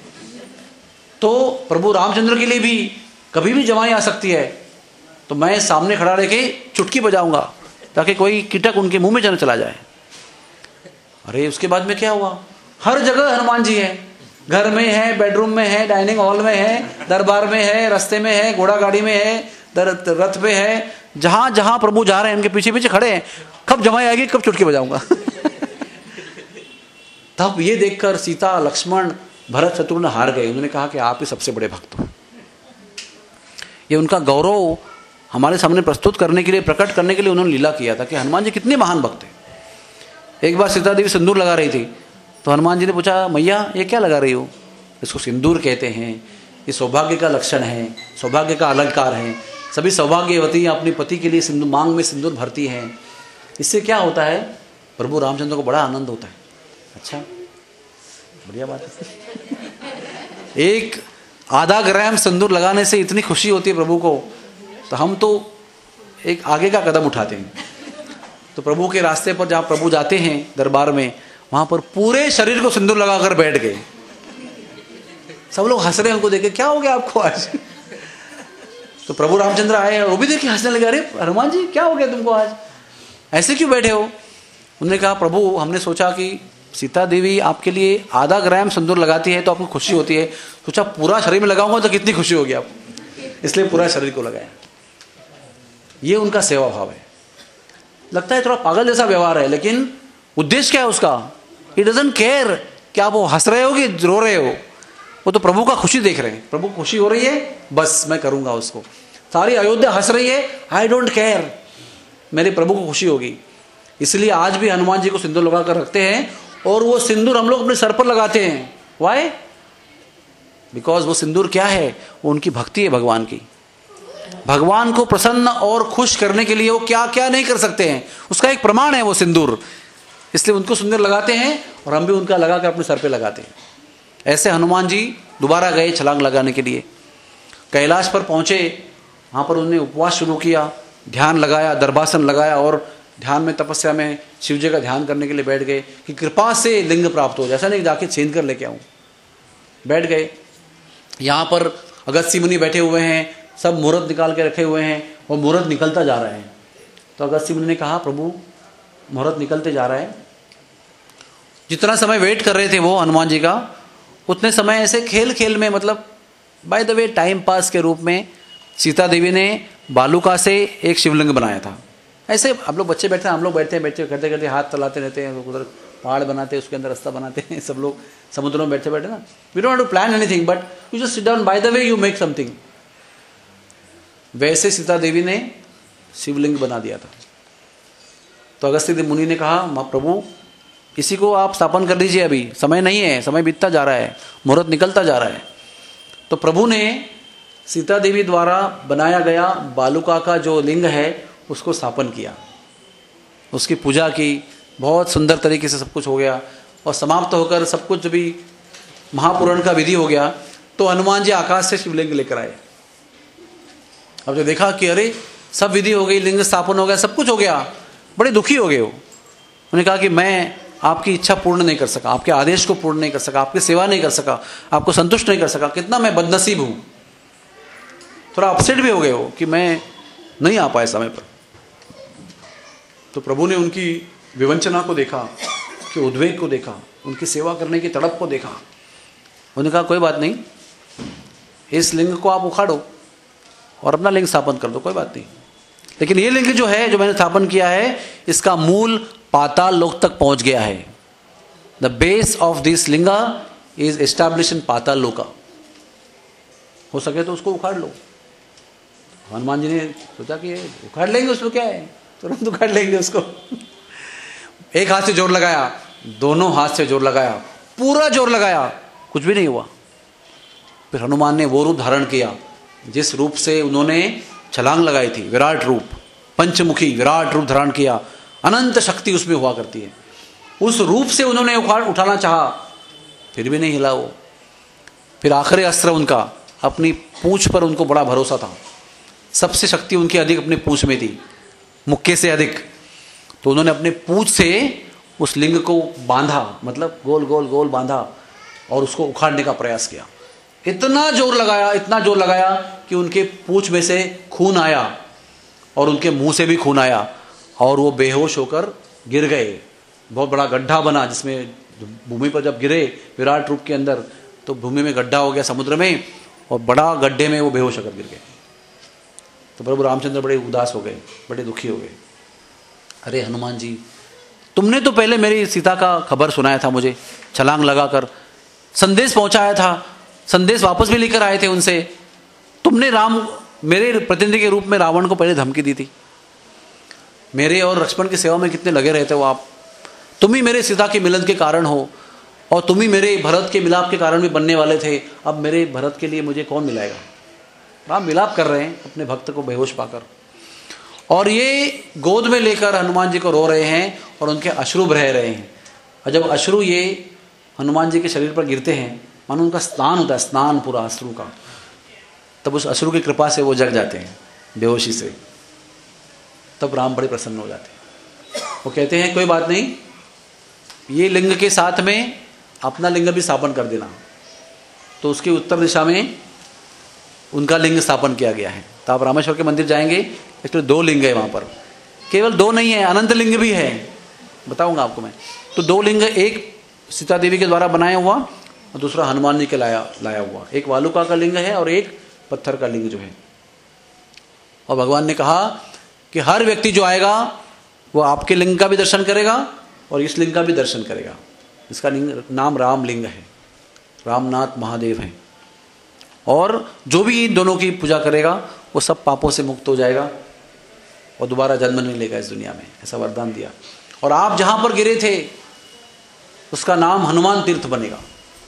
तो प्रभु रामचंद्र के लिए भी कभी भी जमाई आ सकती है। तो मैं सामने खड़ा रह के चुटकी बजाऊंगा ताकि कोई कीटक उनके मुंह में चला चला जाए। अरे उसके बाद में क्या हुआ? हर जगह हनुमान जी है, घर में है, बेडरूम में है, डाइनिंग हॉल में है, दरबार में है, रास्ते में है, घोड़ा गाड़ी में है, रथ पे है, जहां जहां प्रभु जा रहे हैं उनके पीछे पीछे खड़े हैं। कब जमाई आएगी, कब चुटकी बजाऊंगा। तब ये देखकर सीता, लक्ष्मण, भरत, शत्रुघ्न हार गए। उन्होंने कहा कि आप ही सबसे बड़े भक्त हो। ये उनका गौरव हमारे सामने प्रस्तुत करने के लिए, प्रकट करने के लिए उन्होंने लीला किया था कि हनुमान जी कितने महान भक्त हैं। एक बार सीता देवी सिंदूर लगा रही थी, तो हनुमान जी ने पूछा, मैया ये क्या लगा रही हो? इसको सिंदूर कहते हैं, ये सौभाग्य का लक्षण है, सौभाग्य का अलंकार है। सभी सौभाग्यवती अपने पति के लिए सिंदूर, मांग में सिंदूर भरती हैं। इससे क्या होता है? प्रभु रामचंद्र को बड़ा आनंद होता है। अच्छा, बढ़िया बात है। एक आधा ग्राम सिंदूर लगाने से इतनी खुशी होती है प्रभु को, तो हम तो एक आगे का कदम उठाते हैं। तो प्रभु के रास्ते पर जहाँ प्रभु जाते हैं दरबार में, वहाँ पर पूरे शरीर को सिंदूर लगाकर बैठ गए। सब लोग हंस रहे हैं उनको देखे, क्या हो गया आपको आज? तो प्रभु रामचंद्र आए और वो भी देखे हंसने लगे। अरे हनुमान जी क्या हो गया तुमको आज, ऐसे क्यों बैठे हो? उन्होंने कहा, प्रभु हमने सोचा कि सीता देवी आपके लिए आधा ग्राम सिंदूर लगाती है तो आपको खुशी होती है, सोचा पूरा शरीर में लगाऊंगा तो कितनी खुशी होगी आपको, इसलिए पूरा शरीर को लगाया। ये उनका सेवा भाव है। लगता है थोड़ा पागल जैसा व्यवहार है, लेकिन उद्देश्य क्या है उसका? ही डजंट केयर कि आप वो हंस रहे हो कि रो रहे हो, वो तो प्रभु का खुशी देख रहे हैं। प्रभु खुशी हो रही है, बस मैं करूंगा उसको। सारी अयोध्या हंस रही है, आई डोंट केयर, मेरे प्रभु को खुशी होगी। इसलिए आज भी हनुमान जी को सिंदूर लगा कर रखते हैं, और वो सिंदूर हम लोग अपने सर पर लगाते हैं। वाई? बिकॉज वो सिंदूर क्या है? वो उनकी भक्ति है भगवान की। भगवान को प्रसन्न और खुश करने के लिए वो क्या क्या नहीं कर सकते हैं, उसका एक प्रमाण है वो सिंदूर। इसलिए उनको सिंदूर लगाते हैं, और हम भी उनका लगा कर अपने सर पे लगाते हैं। ऐसे हनुमान जी दोबारा गए छलांग लगाने के लिए, कैलाश पर पहुंचे। वहाँ पर उन्होंने उपवास शुरू किया, ध्यान लगाया, दर्भासन लगाया, और ध्यान में, तपस्या में शिव जी का ध्यान करने के लिए बैठ गए कि कृपा से लिंग प्राप्त हो, जैसा नहीं जाके छीन कर लेके आऊँ। बैठ गए। यहाँ पर अगस्त्य मुनि बैठे हुए हैं, सब मुहूर्त निकाल के रखे हुए हैं, वो मुहूर्त निकलता जा रहा है। तो अगस्त्य मुनि ने कहा, प्रभु मुहूर्त निकलते जा रहा है। जितना समय वेट कर रहे थे वो हनुमान जी का, उतने समय ऐसे खेल खेल में, मतलब by the way time pass के रूप में, सीता देवी ने बालूका से एक शिवलिंग बनाया था। ऐसे हम लोग बच्चे बैठते हैं, हम लोग बैठते हैं, बैठते करते करते हाथ चलाते रहते हैं, उधर पहाड़ बनाते हैं, उसके अंदर रास्ता बनाते हैं, सब लोग समुद्रों में बैठे बैठे ना। We don't have to plan anything, but you just sit down, by the way you make something. वैसे सीता देवी ने शिवलिंग बना दिया था। तो अगस्त्य मुनि ने कहा, प्रभु इसी को आप स्थापन कर दीजिए, अभी समय नहीं है, समय बीतता जा रहा है, मुहूर्त निकलता जा रहा है। तो प्रभु ने सीता देवी द्वारा बनाया गया बालूका का जो लिंग है उसको स्थापन किया, उसकी पूजा की, बहुत सुंदर तरीके से सब कुछ हो गया, और समाप्त होकर सब कुछ भी महापुराण का विधि हो गया। तो हनुमान जी आकाश से शिवलिंग लेकर आए। अब जो देखा कि अरे सब विधि हो गई, लिंग स्थापन हो गया, सब कुछ हो गया, बड़े दुखी हो गए वो। उन्होंने कहा कि मैं आपकी इच्छा पूर्ण नहीं कर सका, आपके आदेश को पूर्ण नहीं कर सका, आपकी सेवा नहीं कर सका, आपको संतुष्ट नहीं कर सका, कितना मैं बदनसीब हूँ। थोड़ा अपसेट भी हो गए हो कि मैं नहीं आ पाया समय पर। तो प्रभु ने उनकी विवंचना को देखा, कि उद्वेग को देखा, उनकी सेवा करने की तड़प को देखा। उन्होंने कहा कोई बात नहीं, इस लिंग को आप उखाड़ो और अपना लिंग स्थापन कर दो, कोई बात नहीं, लेकिन ये लिंग जो है, जो मैंने स्थापन किया है, इसका मूल पाताल लोक तक पहुंच गया है। The base of this linga is establish in Patal Loka. हो सके तो उसको उखाड़ लो। हनुमान जी ने सोचा कि उखाड़ लेंगे, उसमें क्या है, तुरंत उखाड़ लेंगे उसको। एक हाथ से जोर लगाया, दोनों हाथ से जोर लगाया, पूरा जोर लगाया, कुछ भी नहीं हुआ। फिर हनुमान ने वो रूप धारण किया जिस रूप से उन्होंने छलांग लगाई थी, विराट रूप, पंचमुखी विराट रूप धारण किया। अनंत शक्ति उसमें हुआ करती है। उस रूप से उन्होंने उखाड़ उठाना चाहा, फिर भी नहीं हिला वो। फिर आखिरी अस्त्र उनका अपनी पूंछ पर, उनको बड़ा भरोसा था, सबसे शक्ति उनकी अधिक अपनी पूंछ में थी, मुक्के से अधिक। तो उन्होंने अपने पूंछ से उस लिंग को बांधा, मतलब गोल गोल गोल बांधा और उसको उखाड़ने का प्रयास किया। इतना जोर लगाया, इतना जोर लगाया कि उनके पूंछ में से खून आया और उनके मुंह से भी खून आया और वो बेहोश होकर गिर गए। बहुत बड़ा गड्ढा बना, जिसमें भूमि पर जब गिरे विराट रूप के अंदर, तो भूमि में गड्ढा हो गया समुद्र में, और बड़ा गड्ढे में वो बेहोश होकर गिर गए। तो प्रभु रामचंद्र बड़े उदास हो गए, बड़े दुखी हो गए। अरे हनुमान जी, तुमने तो पहले मेरी सीता का खबर सुनाया था, मुझे छलांग लगाकर संदेश पहुंचाया था, संदेश वापस भी लेकर आए थे उनसे। तुमने राम, मेरे प्रतिनिधि के रूप में रावण को पहले धमकी दी थी। मेरे और लक्ष्मण की सेवा में कितने लगे रहते हो आप। तुम ही मेरे सीता के मिलन के कारण हो, और तुम ही मेरे भरत के मिलाप के कारण भी बनने वाले थे। अब मेरे भरत के लिए मुझे कौन मिलाएगा। राम मिलाप कर रहे हैं अपने भक्त को बेहोश पाकर, और ये गोद में लेकर हनुमान जी को रो रहे हैं और उनके अश्रु बह रहे हैं। और जब अश्रु ये हनुमान जी के शरीर पर गिरते हैं, मानो उनका स्नान होता है, स्नान पूरा अश्रु का, तब उस अश्रु की कृपा से वो जग जाते हैं बेहोशी से। तब राम बड़े प्रसन्न हो जाते हैं। वो कहते हैं कोई बात नहीं, ये लिंग के साथ में अपना लिंग भी स्थापन कर देना। तो उसकी उत्तर दिशा में उनका लिंग स्थापन किया गया है। तो आप रामेश्वर के मंदिर जाएंगे, इसलिए दो लिंग है वहाँ पर, केवल दो नहीं है, अनंत लिंग भी है, बताऊंगा आपको मैं। तो दो लिंग, एक सीता देवी के द्वारा बनाया हुआ और दूसरा हनुमान जी के लाया लाया हुआ। एक वालुका का लिंग है और एक पत्थर का लिंग जो है। और भगवान ने कहा कि हर व्यक्ति जो आएगा वो आपके लिंग का भी दर्शन करेगा और इस लिंग का भी दर्शन करेगा। इसका लिंग नाम राम लिंग है, रामनाथ महादेव है। और जो भी इन दोनों की पूजा करेगा वो सब पापों से मुक्त हो जाएगा और दोबारा जन्म नहीं लेगा इस दुनिया में, ऐसा वरदान दिया। और आप जहां पर गिरे थे उसका नाम हनुमान तीर्थ बनेगा,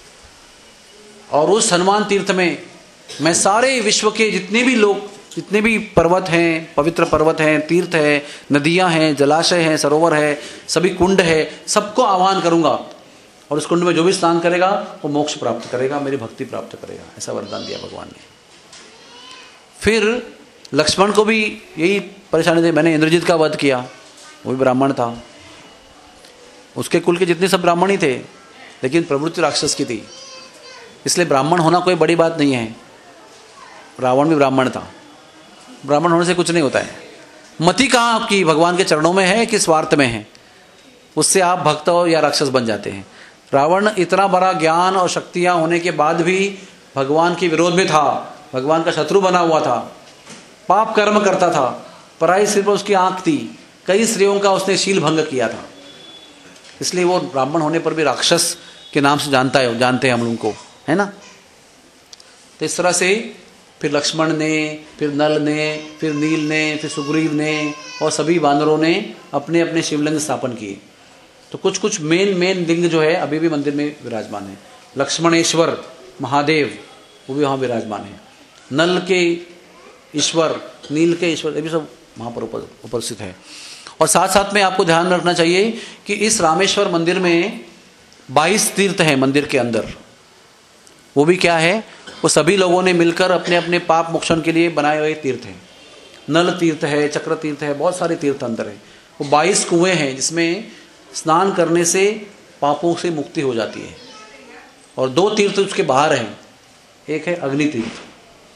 और उस हनुमान तीर्थ में मैं सारे विश्व के जितने भी लोग, जितने भी पर्वत हैं, पवित्र पर्वत हैं, तीर्थ हैं, नदियां हैं, जलाशय हैं, सरोवर है, सभी कुंड है, सबको आह्वान करूंगा, और उस कुंड में जो भी स्नान करेगा वो मोक्ष प्राप्त करेगा, मेरी भक्ति प्राप्त करेगा, ऐसा वरदान दिया भगवान ने। फिर लक्ष्मण को भी यही परेशानी थी। मैंने इंद्रजीत का वध किया, वो भी ब्राह्मण था, उसके कुल के जितने सब ब्राह्मण ही थे, लेकिन प्रवृत्ति राक्षस की थी, इसलिए ब्राह्मण होना कोई बड़ी बात नहीं है। रावण भी ब्राह्मण था, ब्राह्मण होने से कुछ नहीं होता है। मति कहाँ आपकी भगवान के चरणों में है कि स्वार्थ में है, उससे आप भक्त हो या राक्षस बन जाते हैं। रावण इतना बड़ा ज्ञान और शक्तियां होने के बाद भी भगवान के विरोध में था, भगवान का शत्रु बना हुआ था, पाप कर्म करता था, पराई स्त्री पर उसकी आंख थी, कई स्त्रियों का उसने शील भंग किया था, इसलिए वो ब्राह्मण होने पर भी राक्षस के नाम से जानता है, जानते हैं हम लोगों को, है ना। तो इस तरह से फिर लक्ष्मण ने, फिर नल ने, फिर नील ने, फिर सुग्रीव ने और सभी वानरों ने अपने अपने शिवलिंग स्थापन किए। तो कुछ कुछ मेन मेन लिंग जो है अभी भी मंदिर में विराजमान है। लक्ष्मणेश्वर महादेव वो भी वहाँ विराजमान है, नल के ईश्वर, नील के ईश्वर, ये भी सब वहाँ पर उपस्थित है। और साथ साथ में आपको ध्यान रखना चाहिए कि इस रामेश्वर मंदिर में बाईस तीर्थ हैं मंदिर के अंदर। वो भी क्या है, वो सभी लोगों ने मिलकर अपने अपने पाप मोक्षण के लिए बनाए हुए तीर्थ हैं। नल तीर्थ है, चक्र तीर्थ है, बहुत सारे तीर्थ अंदर हैं। वो बाईस कुएं हैं जिसमें स्नान करने से पापों से मुक्ति हो जाती है। और दो तीर्थ उसके बाहर हैं, एक है अग्नि तीर्थ,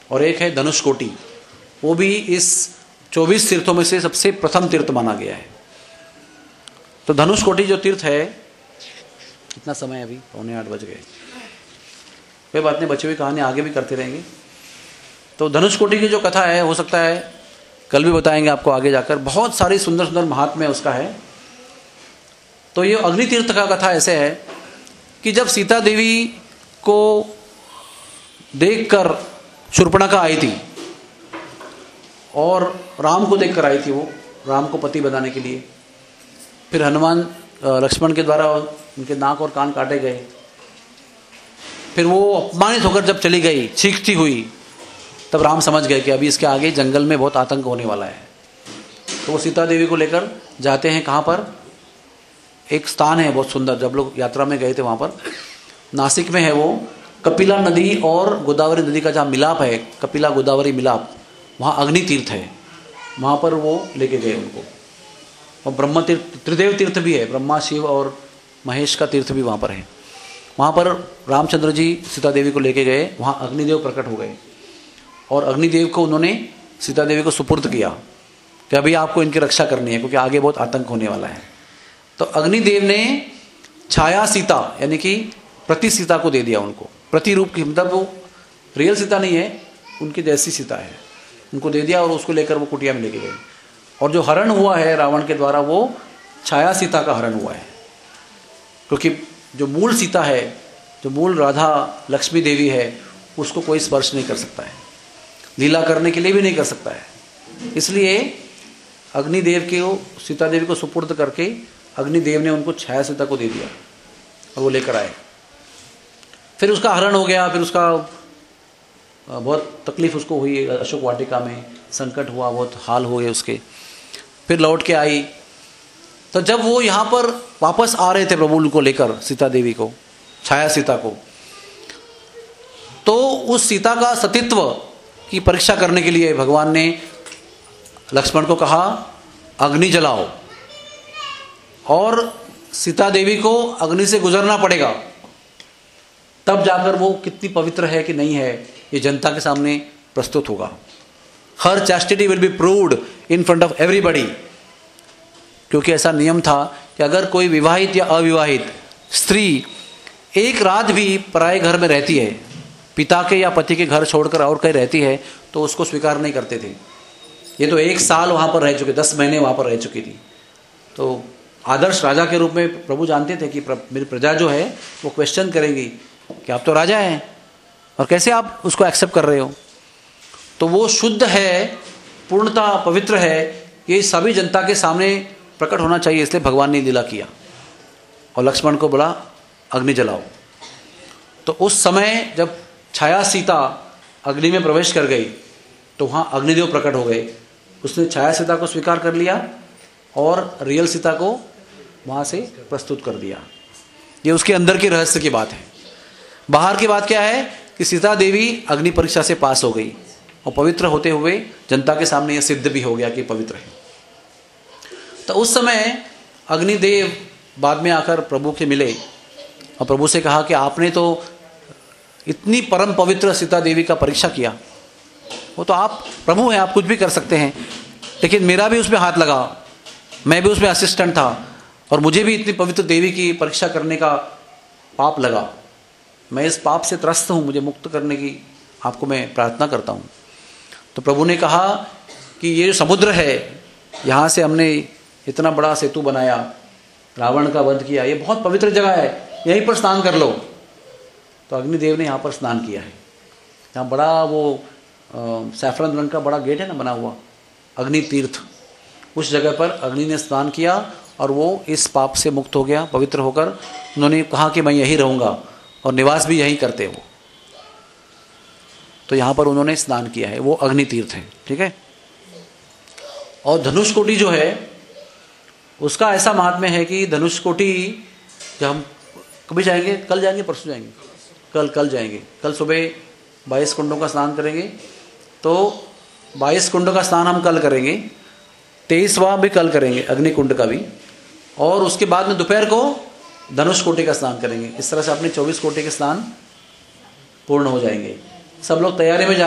और एक है धनुषकोटि, वो भी इस चौबीस तीर्थों में से सबसे प्रथम तीर्थ माना गया है। तो धनुषकोटि जो तीर्थ है, कितना समय है अभी? पौने आठ बज गए। कोई बात नहीं, बची हुई कहानी आगे भी करते रहेंगे। तो धनुषकोटि की जो कथा है, हो सकता है कल भी बताएंगे आपको आगे जाकर, बहुत सारी सुंदर सुंदर महात्म्य उसका है। तो ये अग्नि तीर्थ का कथा ऐसे है कि जब सीता देवी को देखकर शूर्पणखा आई थी और राम को देखकर आई थी, वो राम को पति बनाने के लिए, फिर हनुमान लक्ष्मण के द्वारा उनके नाक और कान काटे गए, फिर वो अपमानित होकर जब चली गई चीखती हुई, तब राम समझ गए कि अभी इसके आगे जंगल में बहुत आतंक होने वाला है। तो वो सीता देवी को लेकर जाते हैं, कहाँ पर? एक स्थान है बहुत सुंदर, जब लोग यात्रा में गए थे वहाँ पर, नासिक में है वो, कपिला नदी और गोदावरी नदी का जहाँ मिलाप है, कपिला गोदावरी मिलाप, वहाँ अग्नि तीर्थ है, वहाँ पर वो लेके गए उनको। और ब्रह्म तीर्थ, त्रिदेव तीर्थ भी है, ब्रह्मा शिव और महेश का तीर्थ भी वहाँ पर है। वहाँ पर रामचंद्र जी सीता देवी को लेके गए, वहाँ अग्निदेव प्रकट हो गए और अग्निदेव को उन्होंने सीता देवी को सुपुर्द किया कि अभी आपको इनकी रक्षा करनी है क्योंकि आगे बहुत आतंक होने वाला है। तो अग्निदेव ने छाया सीता यानी कि प्रति सीता को दे दिया उनको, प्रतिरूप की, मतलब वो रियल सीता नहीं है, उनकी जैसी सीता है, उनको दे दिया और उसको लेकर वो कुटिया में लेके गए। और जो हरण हुआ है रावण के द्वारा, वो छाया सीता का हरण हुआ है, क्योंकि जो मूल सीता है, जो मूल राधा लक्ष्मी देवी है, उसको कोई स्पर्श नहीं कर सकता है, लीला करने के लिए भी नहीं कर सकता है। इसलिए अग्निदेव को सीता देवी को सुपुर्द करके अग्निदेव ने उनको छाया सीता को दे दिया और वो लेकर आए। फिर उसका हरण हो गया, फिर उसका बहुत तकलीफ उसको हुई, अशोक वाटिका में संकट हुआ, बहुत हाल हो गए उसके। फिर लौट के आई, तो जब वो यहाँ पर वापस आ रहे थे प्रभु को लेकर सीता देवी को, छाया सीता को, तो उस सीता का सतीत्व की परीक्षा करने के लिए भगवान ने लक्ष्मण को कहा अग्नि जलाओ, और सीता देवी को अग्नि से गुजरना पड़ेगा, तब जाकर वो कितनी पवित्र है कि नहीं है ये जनता के सामने प्रस्तुत होगा। Her chastity will be proved in front of everybody, क्योंकि ऐसा नियम था कि अगर कोई विवाहित या अविवाहित स्त्री एक रात भी पराये घर में रहती है, पिता के या पति के घर छोड़कर और कहीं रहती है, तो उसको स्वीकार नहीं करते थे। ये तो एक साल वहाँ पर रह चुके, दस महीने वहाँ पर रह चुकी थी। तो आदर्श राजा के रूप में प्रभु जानते थे कि प्र, मेरी प्रजा जो है वो क्वेश्चन करेंगी कि आप तो राजा हैं और कैसे आप उसको एक्सेप्ट कर रहे हो। तो वो शुद्ध है, पूर्णता पवित्र है, ये सभी जनता के सामने प्रकट होना चाहिए, इसलिए भगवान ने लीला किया और लक्ष्मण को बोला अग्नि जलाओ। तो उस समय जब छाया सीता अग्नि में प्रवेश कर गई तो वहाँ अग्निदेव प्रकट हो गए, उसने छाया सीता को स्वीकार कर लिया और रियल सीता को वहाँ से प्रस्तुत कर दिया। ये उसके अंदर के रहस्य की बात है। बाहर की बात क्या है कि सीता देवी अग्नि परीक्षा से पास हो गई और पवित्र होते हुए जनता के सामने यह सिद्ध भी हो गया कि पवित्र है। तो उस समय अग्निदेव बाद में आकर प्रभु के मिले और प्रभु से कहा कि आपने तो इतनी परम पवित्र सीता देवी का परीक्षा किया, वो तो आप प्रभु हैं, आप कुछ भी कर सकते हैं, लेकिन मेरा भी उसमें हाथ लगा, मैं भी उसमें असिस्टेंट था और मुझे भी इतनी पवित्र देवी की परीक्षा करने का पाप लगा। मैं इस पाप से त्रस्त हूँ, मुझे मुक्त करने की आपको मैं प्रार्थना करता हूँ। तो प्रभु ने कहा कि ये जो समुद्र है, यहाँ से हमने इतना बड़ा सेतु बनाया, रावण का वध किया, ये बहुत पवित्र जगह है, यहीं पर स्नान कर लो। तो अग्निदेव ने यहाँ पर स्नान किया है। यहाँ बड़ा वो सैफरन रंग का बड़ा गेट है ना बना हुआ, अग्नि तीर्थ, उस जगह पर अग्नि ने स्नान किया और वो इस पाप से मुक्त हो गया, पवित्र होकर उन्होंने कहा कि मैं यहीं रहूँगा और निवास भी यहीं करते हो। तो यहाँ पर उन्होंने स्नान किया है, वो अग्नि तीर्थ है, ठीक है। और धनुषकोटि जो है उसका ऐसा महात्म्य है कि धनुषकोटि जब हम कभी जाएंगे, कल जाएंगे परसों जाएंगे, कल कल जाएंगे, कल सुबह बाईस कुंडों का स्नान करेंगे। तो बाईस कुंडों का स्नान हम कल करेंगे, तेईसवां भी कल करेंगे अग्निकुंड का भी, और उसके बाद में दोपहर को धनुष कोटि का स्नान करेंगे। इस तरह से अपने चौबीस कोटि के स्नान पूर्ण हो जाएंगे। सब लोग तैयारी में जाना।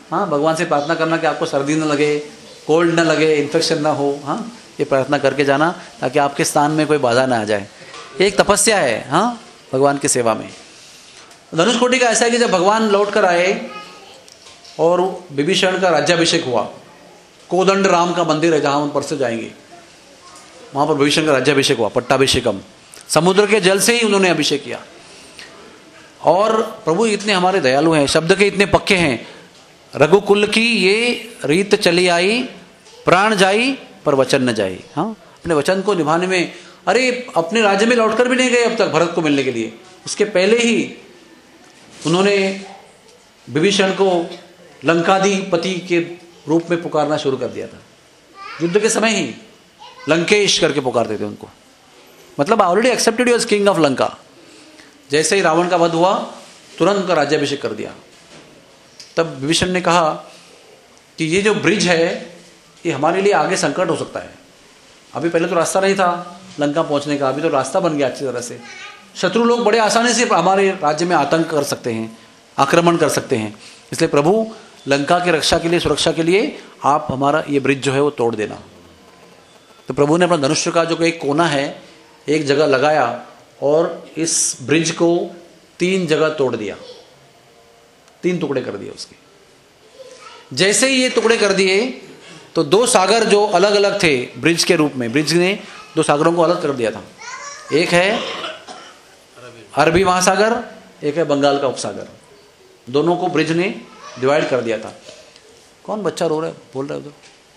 हाँ, भगवान से प्रार्थना करना कि आपको सर्दी न लगे, कोल्ड न लगे, इन्फेक्शन ना हो। हाँ, ये प्रार्थना करके जाना ताकि आपके स्थान में कोई बाधा ना आ जाए। एक तपस्या है हाँ भगवान की सेवा में। धनुषकोटि का ऐसा है कि जब भगवान लौट कर आए और विभीषण का राज्याभिषेक हुआ, कोदंड राम का मंदिर है जहाँ हम परसों जाएंगे, वहाँ पर विभीषण का राज्याभिषेक हुआ, पट्टाभिषेकम। समुद्र के जल से ही उन्होंने अभिषेक किया। और प्रभु इतने हमारे दयालु हैं, शब्द के इतने पक्के हैं। रघुकुल की ये रीत चली आई, प्राण जाई पर वचन न जाई। हाँ, अपने वचन को निभाने में, अरे अपने राज्य में लौटकर भी नहीं गए अब तक भरत को मिलने के लिए। उसके पहले ही उन्होंने विभीषण को लंकाधिपति के रूप में पुकारना शुरू कर दिया था। युद्ध के समय ही लंकेश करके पुकारते थे उनको, मतलब already accepted you as king of Lanka. जैसे ही रावण का वध हुआ तुरंत उनका राज्याभिषेक कर दिया। तब विभीषण ने कहा कि ये जो ब्रिज है ये हमारे लिए आगे संकट हो सकता है। अभी पहले तो रास्ता नहीं था लंका पहुंचने का, अभी तो रास्ता बन गया अच्छी तरह से। शत्रु लोग बड़े आसानी से हमारे राज्य में आतंक कर सकते हैं, आक्रमण कर सकते हैं। इसलिए प्रभु लंका की रक्षा के लिए, सुरक्षा के लिए आप हमारा ये ब्रिज जो है वो तोड़ देना। तो प्रभु ने अपना धनुष का जो एक कोना है एक जगह लगाया और इस ब्रिज को तीन जगह तोड़ दिया, तीन टुकड़े कर दिए उसके। जैसे ही ये टुकड़े कर दिए तो दो सागर जो अलग अलग थे ब्रिज के रूप में, ब्रिज ने दो सागरों को अलग कर दिया था। एक है अरबी महासागर, एक है बंगाल का उपसागर। दोनों को ब्रिज ने डिवाइड कर दिया था। कौन बच्चा रो रहा है, बोल रहा है उधर?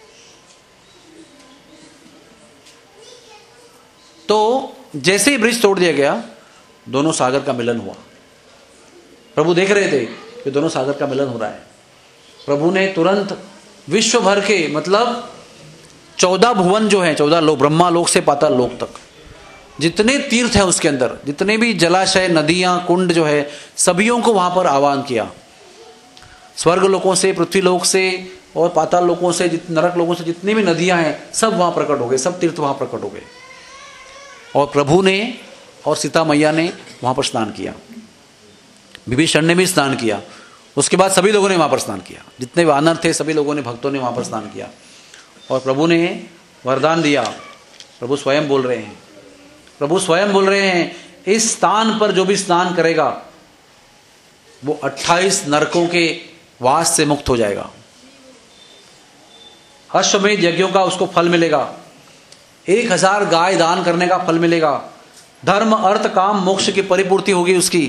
तो जैसे ही ब्रिज तोड़ दिया गया दोनों सागर का मिलन हुआ। प्रभु देख रहे थे कि दोनों सागर का मिलन हो रहा है। प्रभु ने तुरंत विश्व भर के, मतलब चौदह भुवन जो हैं, चौदह लोक, ब्रह्मा लोक से पाताल लोक तक, जितने तीर्थ हैं उसके अंदर, जितने भी जलाशय, नदियां, कुंड जो है, सभियों को वहां पर आह्वान किया। स्वर्ग लोकों से, पृथ्वी लोक से और पाताल लोकों से, नरक लोकों से जितनी भी नदियां हैं सब वहां प्रकट हो गए, सब तीर्थ वहां प्रकट हो गए। और प्रभु ने और सीता मैया ने वहां पर स्नान किया, विभीषण ने भी स्नान किया। उसके बाद सभी लोगों ने वहां पर स्नान किया, जितने वानर थे सभी लोगों ने, भक्तों ने वहां पर स्नान किया। और प्रभु ने वरदान दिया। प्रभु स्वयं बोल रहे हैं, प्रभु स्वयं बोल रहे हैं, इस स्थान पर जो भी स्नान करेगा वो अट्ठाईस नरकों के वास से मुक्त हो जाएगा। अश्वमेध यज्ञों का उसको फल मिलेगा, एक हजार गाय दान करने का फल मिलेगा, धर्म अर्थ काम मोक्ष की परिपूर्ति होगी उसकी।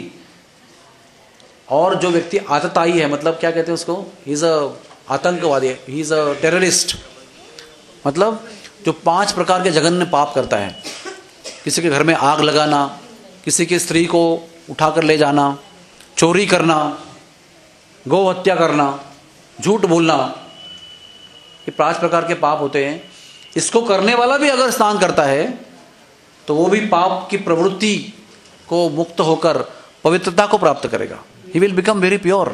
और जो व्यक्ति आतताई है, मतलब क्या कहते हैं उसको, ही इज अ आतंकवादी, ही इज अ टेररिस्ट, मतलब जो पांच प्रकार के जघन्य पाप करता है, किसी के घर में आग लगाना, किसी की स्त्री को उठाकर ले जाना, चोरी करना, गौ हत्या करना, झूठ बोलना, ये पांच प्रकार के पाप होते हैं। इसको करने वाला भी अगर स्नान करता है तो वो भी पाप की प्रवृत्ति को मुक्त होकर पवित्रता को प्राप्त करेगा। He will become very pure.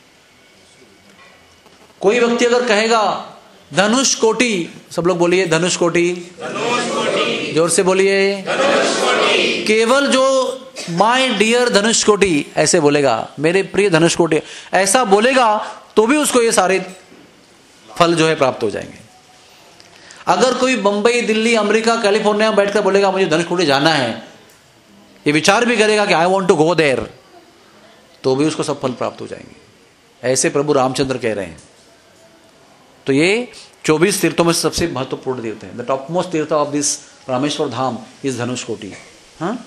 कोई व्यक्ति अगर कहेगा धनुष कोटि, सब लोग बोलिए धनुष कोटि, जोर से बोलिए, केवल जो माय डियर धनुष कोटि ऐसे बोलेगा, मेरे प्रिय धनुष कोटि ऐसा बोलेगा तो भी उसको ये सारे फल जो है प्राप्त हो जाएंगे। अगर कोई बंबई, दिल्ली, अमेरिका, कैलिफोर्निया में बैठकर बोलेगा मुझे धनुषकोटि जाना है, ये विचार भी करेगा कि I want to go there, तो भी उसको सब फल प्राप्त हो जाएंगे। ऐसे प्रभु रामचंद्र कह रहे हैं। तो ये चौबीस तीर्थों में सबसे महत्वपूर्ण तीर्थ है। The topmost tirtha of this Rameshwar Dham is Dhanushkodi. हाँ,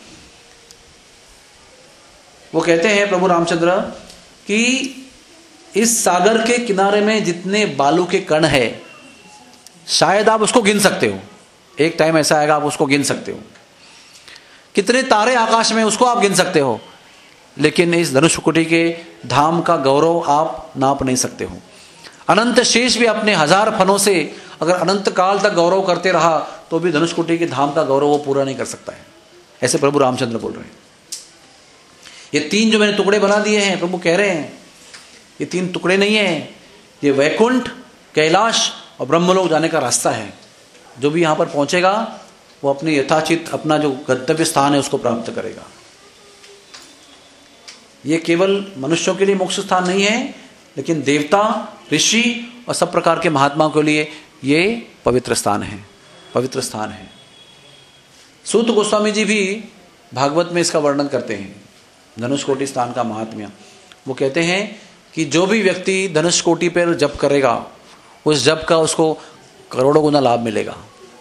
वो कहते हैं प्रभु रामचंद्र कि इस सागर के किनारे में जितने बालू के कण है शायद आप उसको गिन सकते हो। एक टाइम ऐसा आएगा आप उसको गिन सकते हो। कितने तारे आकाश में उसको आप गिन सकते हो, लेकिन इस धनुषकोटि के धाम का गौरव आप नाप नहीं सकते हो। अनंत शेष भी अपने हजार फनों से अगर अनंत काल तक गौरव करते रहा तो भी धनुषकोटि के धाम का गौरव वो पूरा नहीं कर सकता है। ऐसे प्रभु रामचंद्र बोल रहे हैं। ये तीन जो मैंने टुकड़े बना दिए हैं, प्रभु कह रहे हैं ये तीन टुकड़े नहीं है, ये वैकुंठ, कैलाश और ब्रह्मलोक जाने का रास्ता है। जो भी यहाँ पर पहुंचेगा वो अपने यथाचित अपना जो गंतव्य स्थान है उसको प्राप्त करेगा। ये केवल मनुष्यों के लिए मोक्ष स्थान नहीं है, लेकिन देवता, ऋषि और सब प्रकार के महात्माओं के लिए ये पवित्र स्थान है, पवित्र स्थान है। सूत गोस्वामी जी भी भागवत में इसका वर्णन करते हैं, धनुषकोटि स्थान का महात्म्य। वो कहते हैं कि जो भी व्यक्ति धनुषकोटि पर जप करेगा, उस जप का उसको करोड़ों गुना लाभ मिलेगा।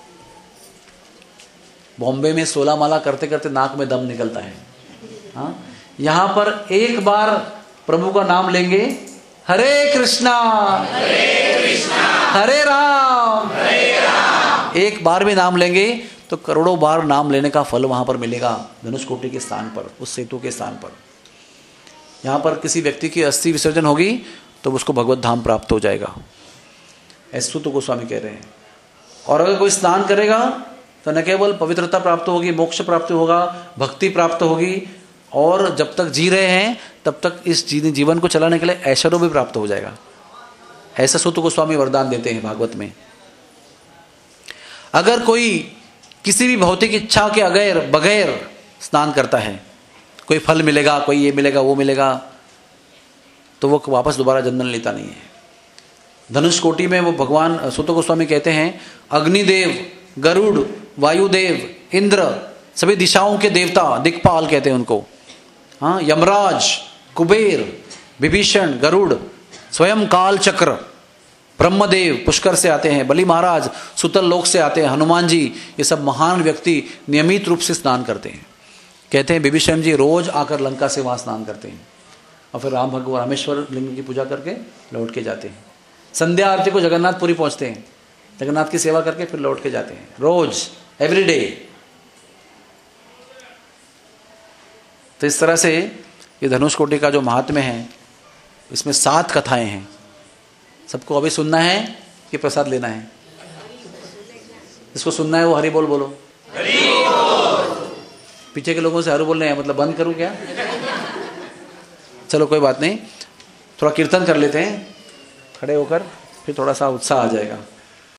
बॉम्बे में सोलह माला करते करते नाक में दम निकलता है। हाँ, यहाँ पर एक बार प्रभु का नाम लेंगे, हरे कृष्णा हरे कृष्णा हरे राम हरे राम, एक बार भी नाम लेंगे तो करोड़ों बार नाम लेने का फल वहां पर मिलेगा धनुषकोटि के स्थान पर, उस सेतु के स्थान पर। यहाँ पर किसी व्यक्ति की अस्थि विसर्जन होगी तो उसको भगवत धाम प्राप्त हो जाएगा, ऐसा सूत गोस्वामी कह रहे हैं। और अगर कोई स्नान करेगा तो न केवल पवित्रता प्राप्त होगी, मोक्ष प्राप्त होगा, भक्ति प्राप्त होगी, और जब तक जी रहे हैं तब तक इस जीवन को चलाने के लिए ऐश्वर्य भी प्राप्त हो जाएगा। ऐसा सूत गोस्वामी वरदान देते हैं भागवत में। अगर कोई किसी भी भौतिक इच्छा के अगैर बगैर स्नान करता है, कोई फल मिलेगा, कोई ये मिलेगा, वो मिलेगा, तो वो वापस दोबारा जन्म लेता नहीं है। धनुषकोटि में वो भगवान सूत गोस्वामी कहते हैं, अग्निदेव, गरुड़, वायुदेव, इंद्र, सभी दिशाओं के देवता, दिक्पाल कहते हैं उनको, हाँ, यमराज, कुबेर, विभीषण, गरुड़, स्वयं काल चक्र, ब्रह्मदेव पुष्कर से आते हैं, बलि महाराज सुतल लोक से आते हैं, हनुमान जी, ये सब महान व्यक्ति नियमित रूप से स्नान करते हैं। कहते हैं विभीषण जी रोज आकर लंका से वहाँ स्नान करते हैं और फिर राम भगवान रामेश्वर लिंग की पूजा करके लौट के जाते हैं। संध्या आरती को जगन्नाथपुरी पहुँचते हैं, जगन्नाथ की सेवा करके फिर लौट के जाते हैं, रोज, एवरी डे। तो इस तरह से ये धनुषकोटि का जो महात्म्य है, इसमें सात कथाएं हैं। सबको अभी सुनना है कि प्रसाद लेना है? इसको सुनना है वो हरि बोल बोलो। हरि बोल। पीछे के लोगों से हरि बोलने हैं, मतलब बंद करूं क्या? चलो कोई बात नहीं, थोड़ा कीर्तन कर लेते हैं खड़े होकर, फिर थोड़ा सा उत्साह आ जाएगा।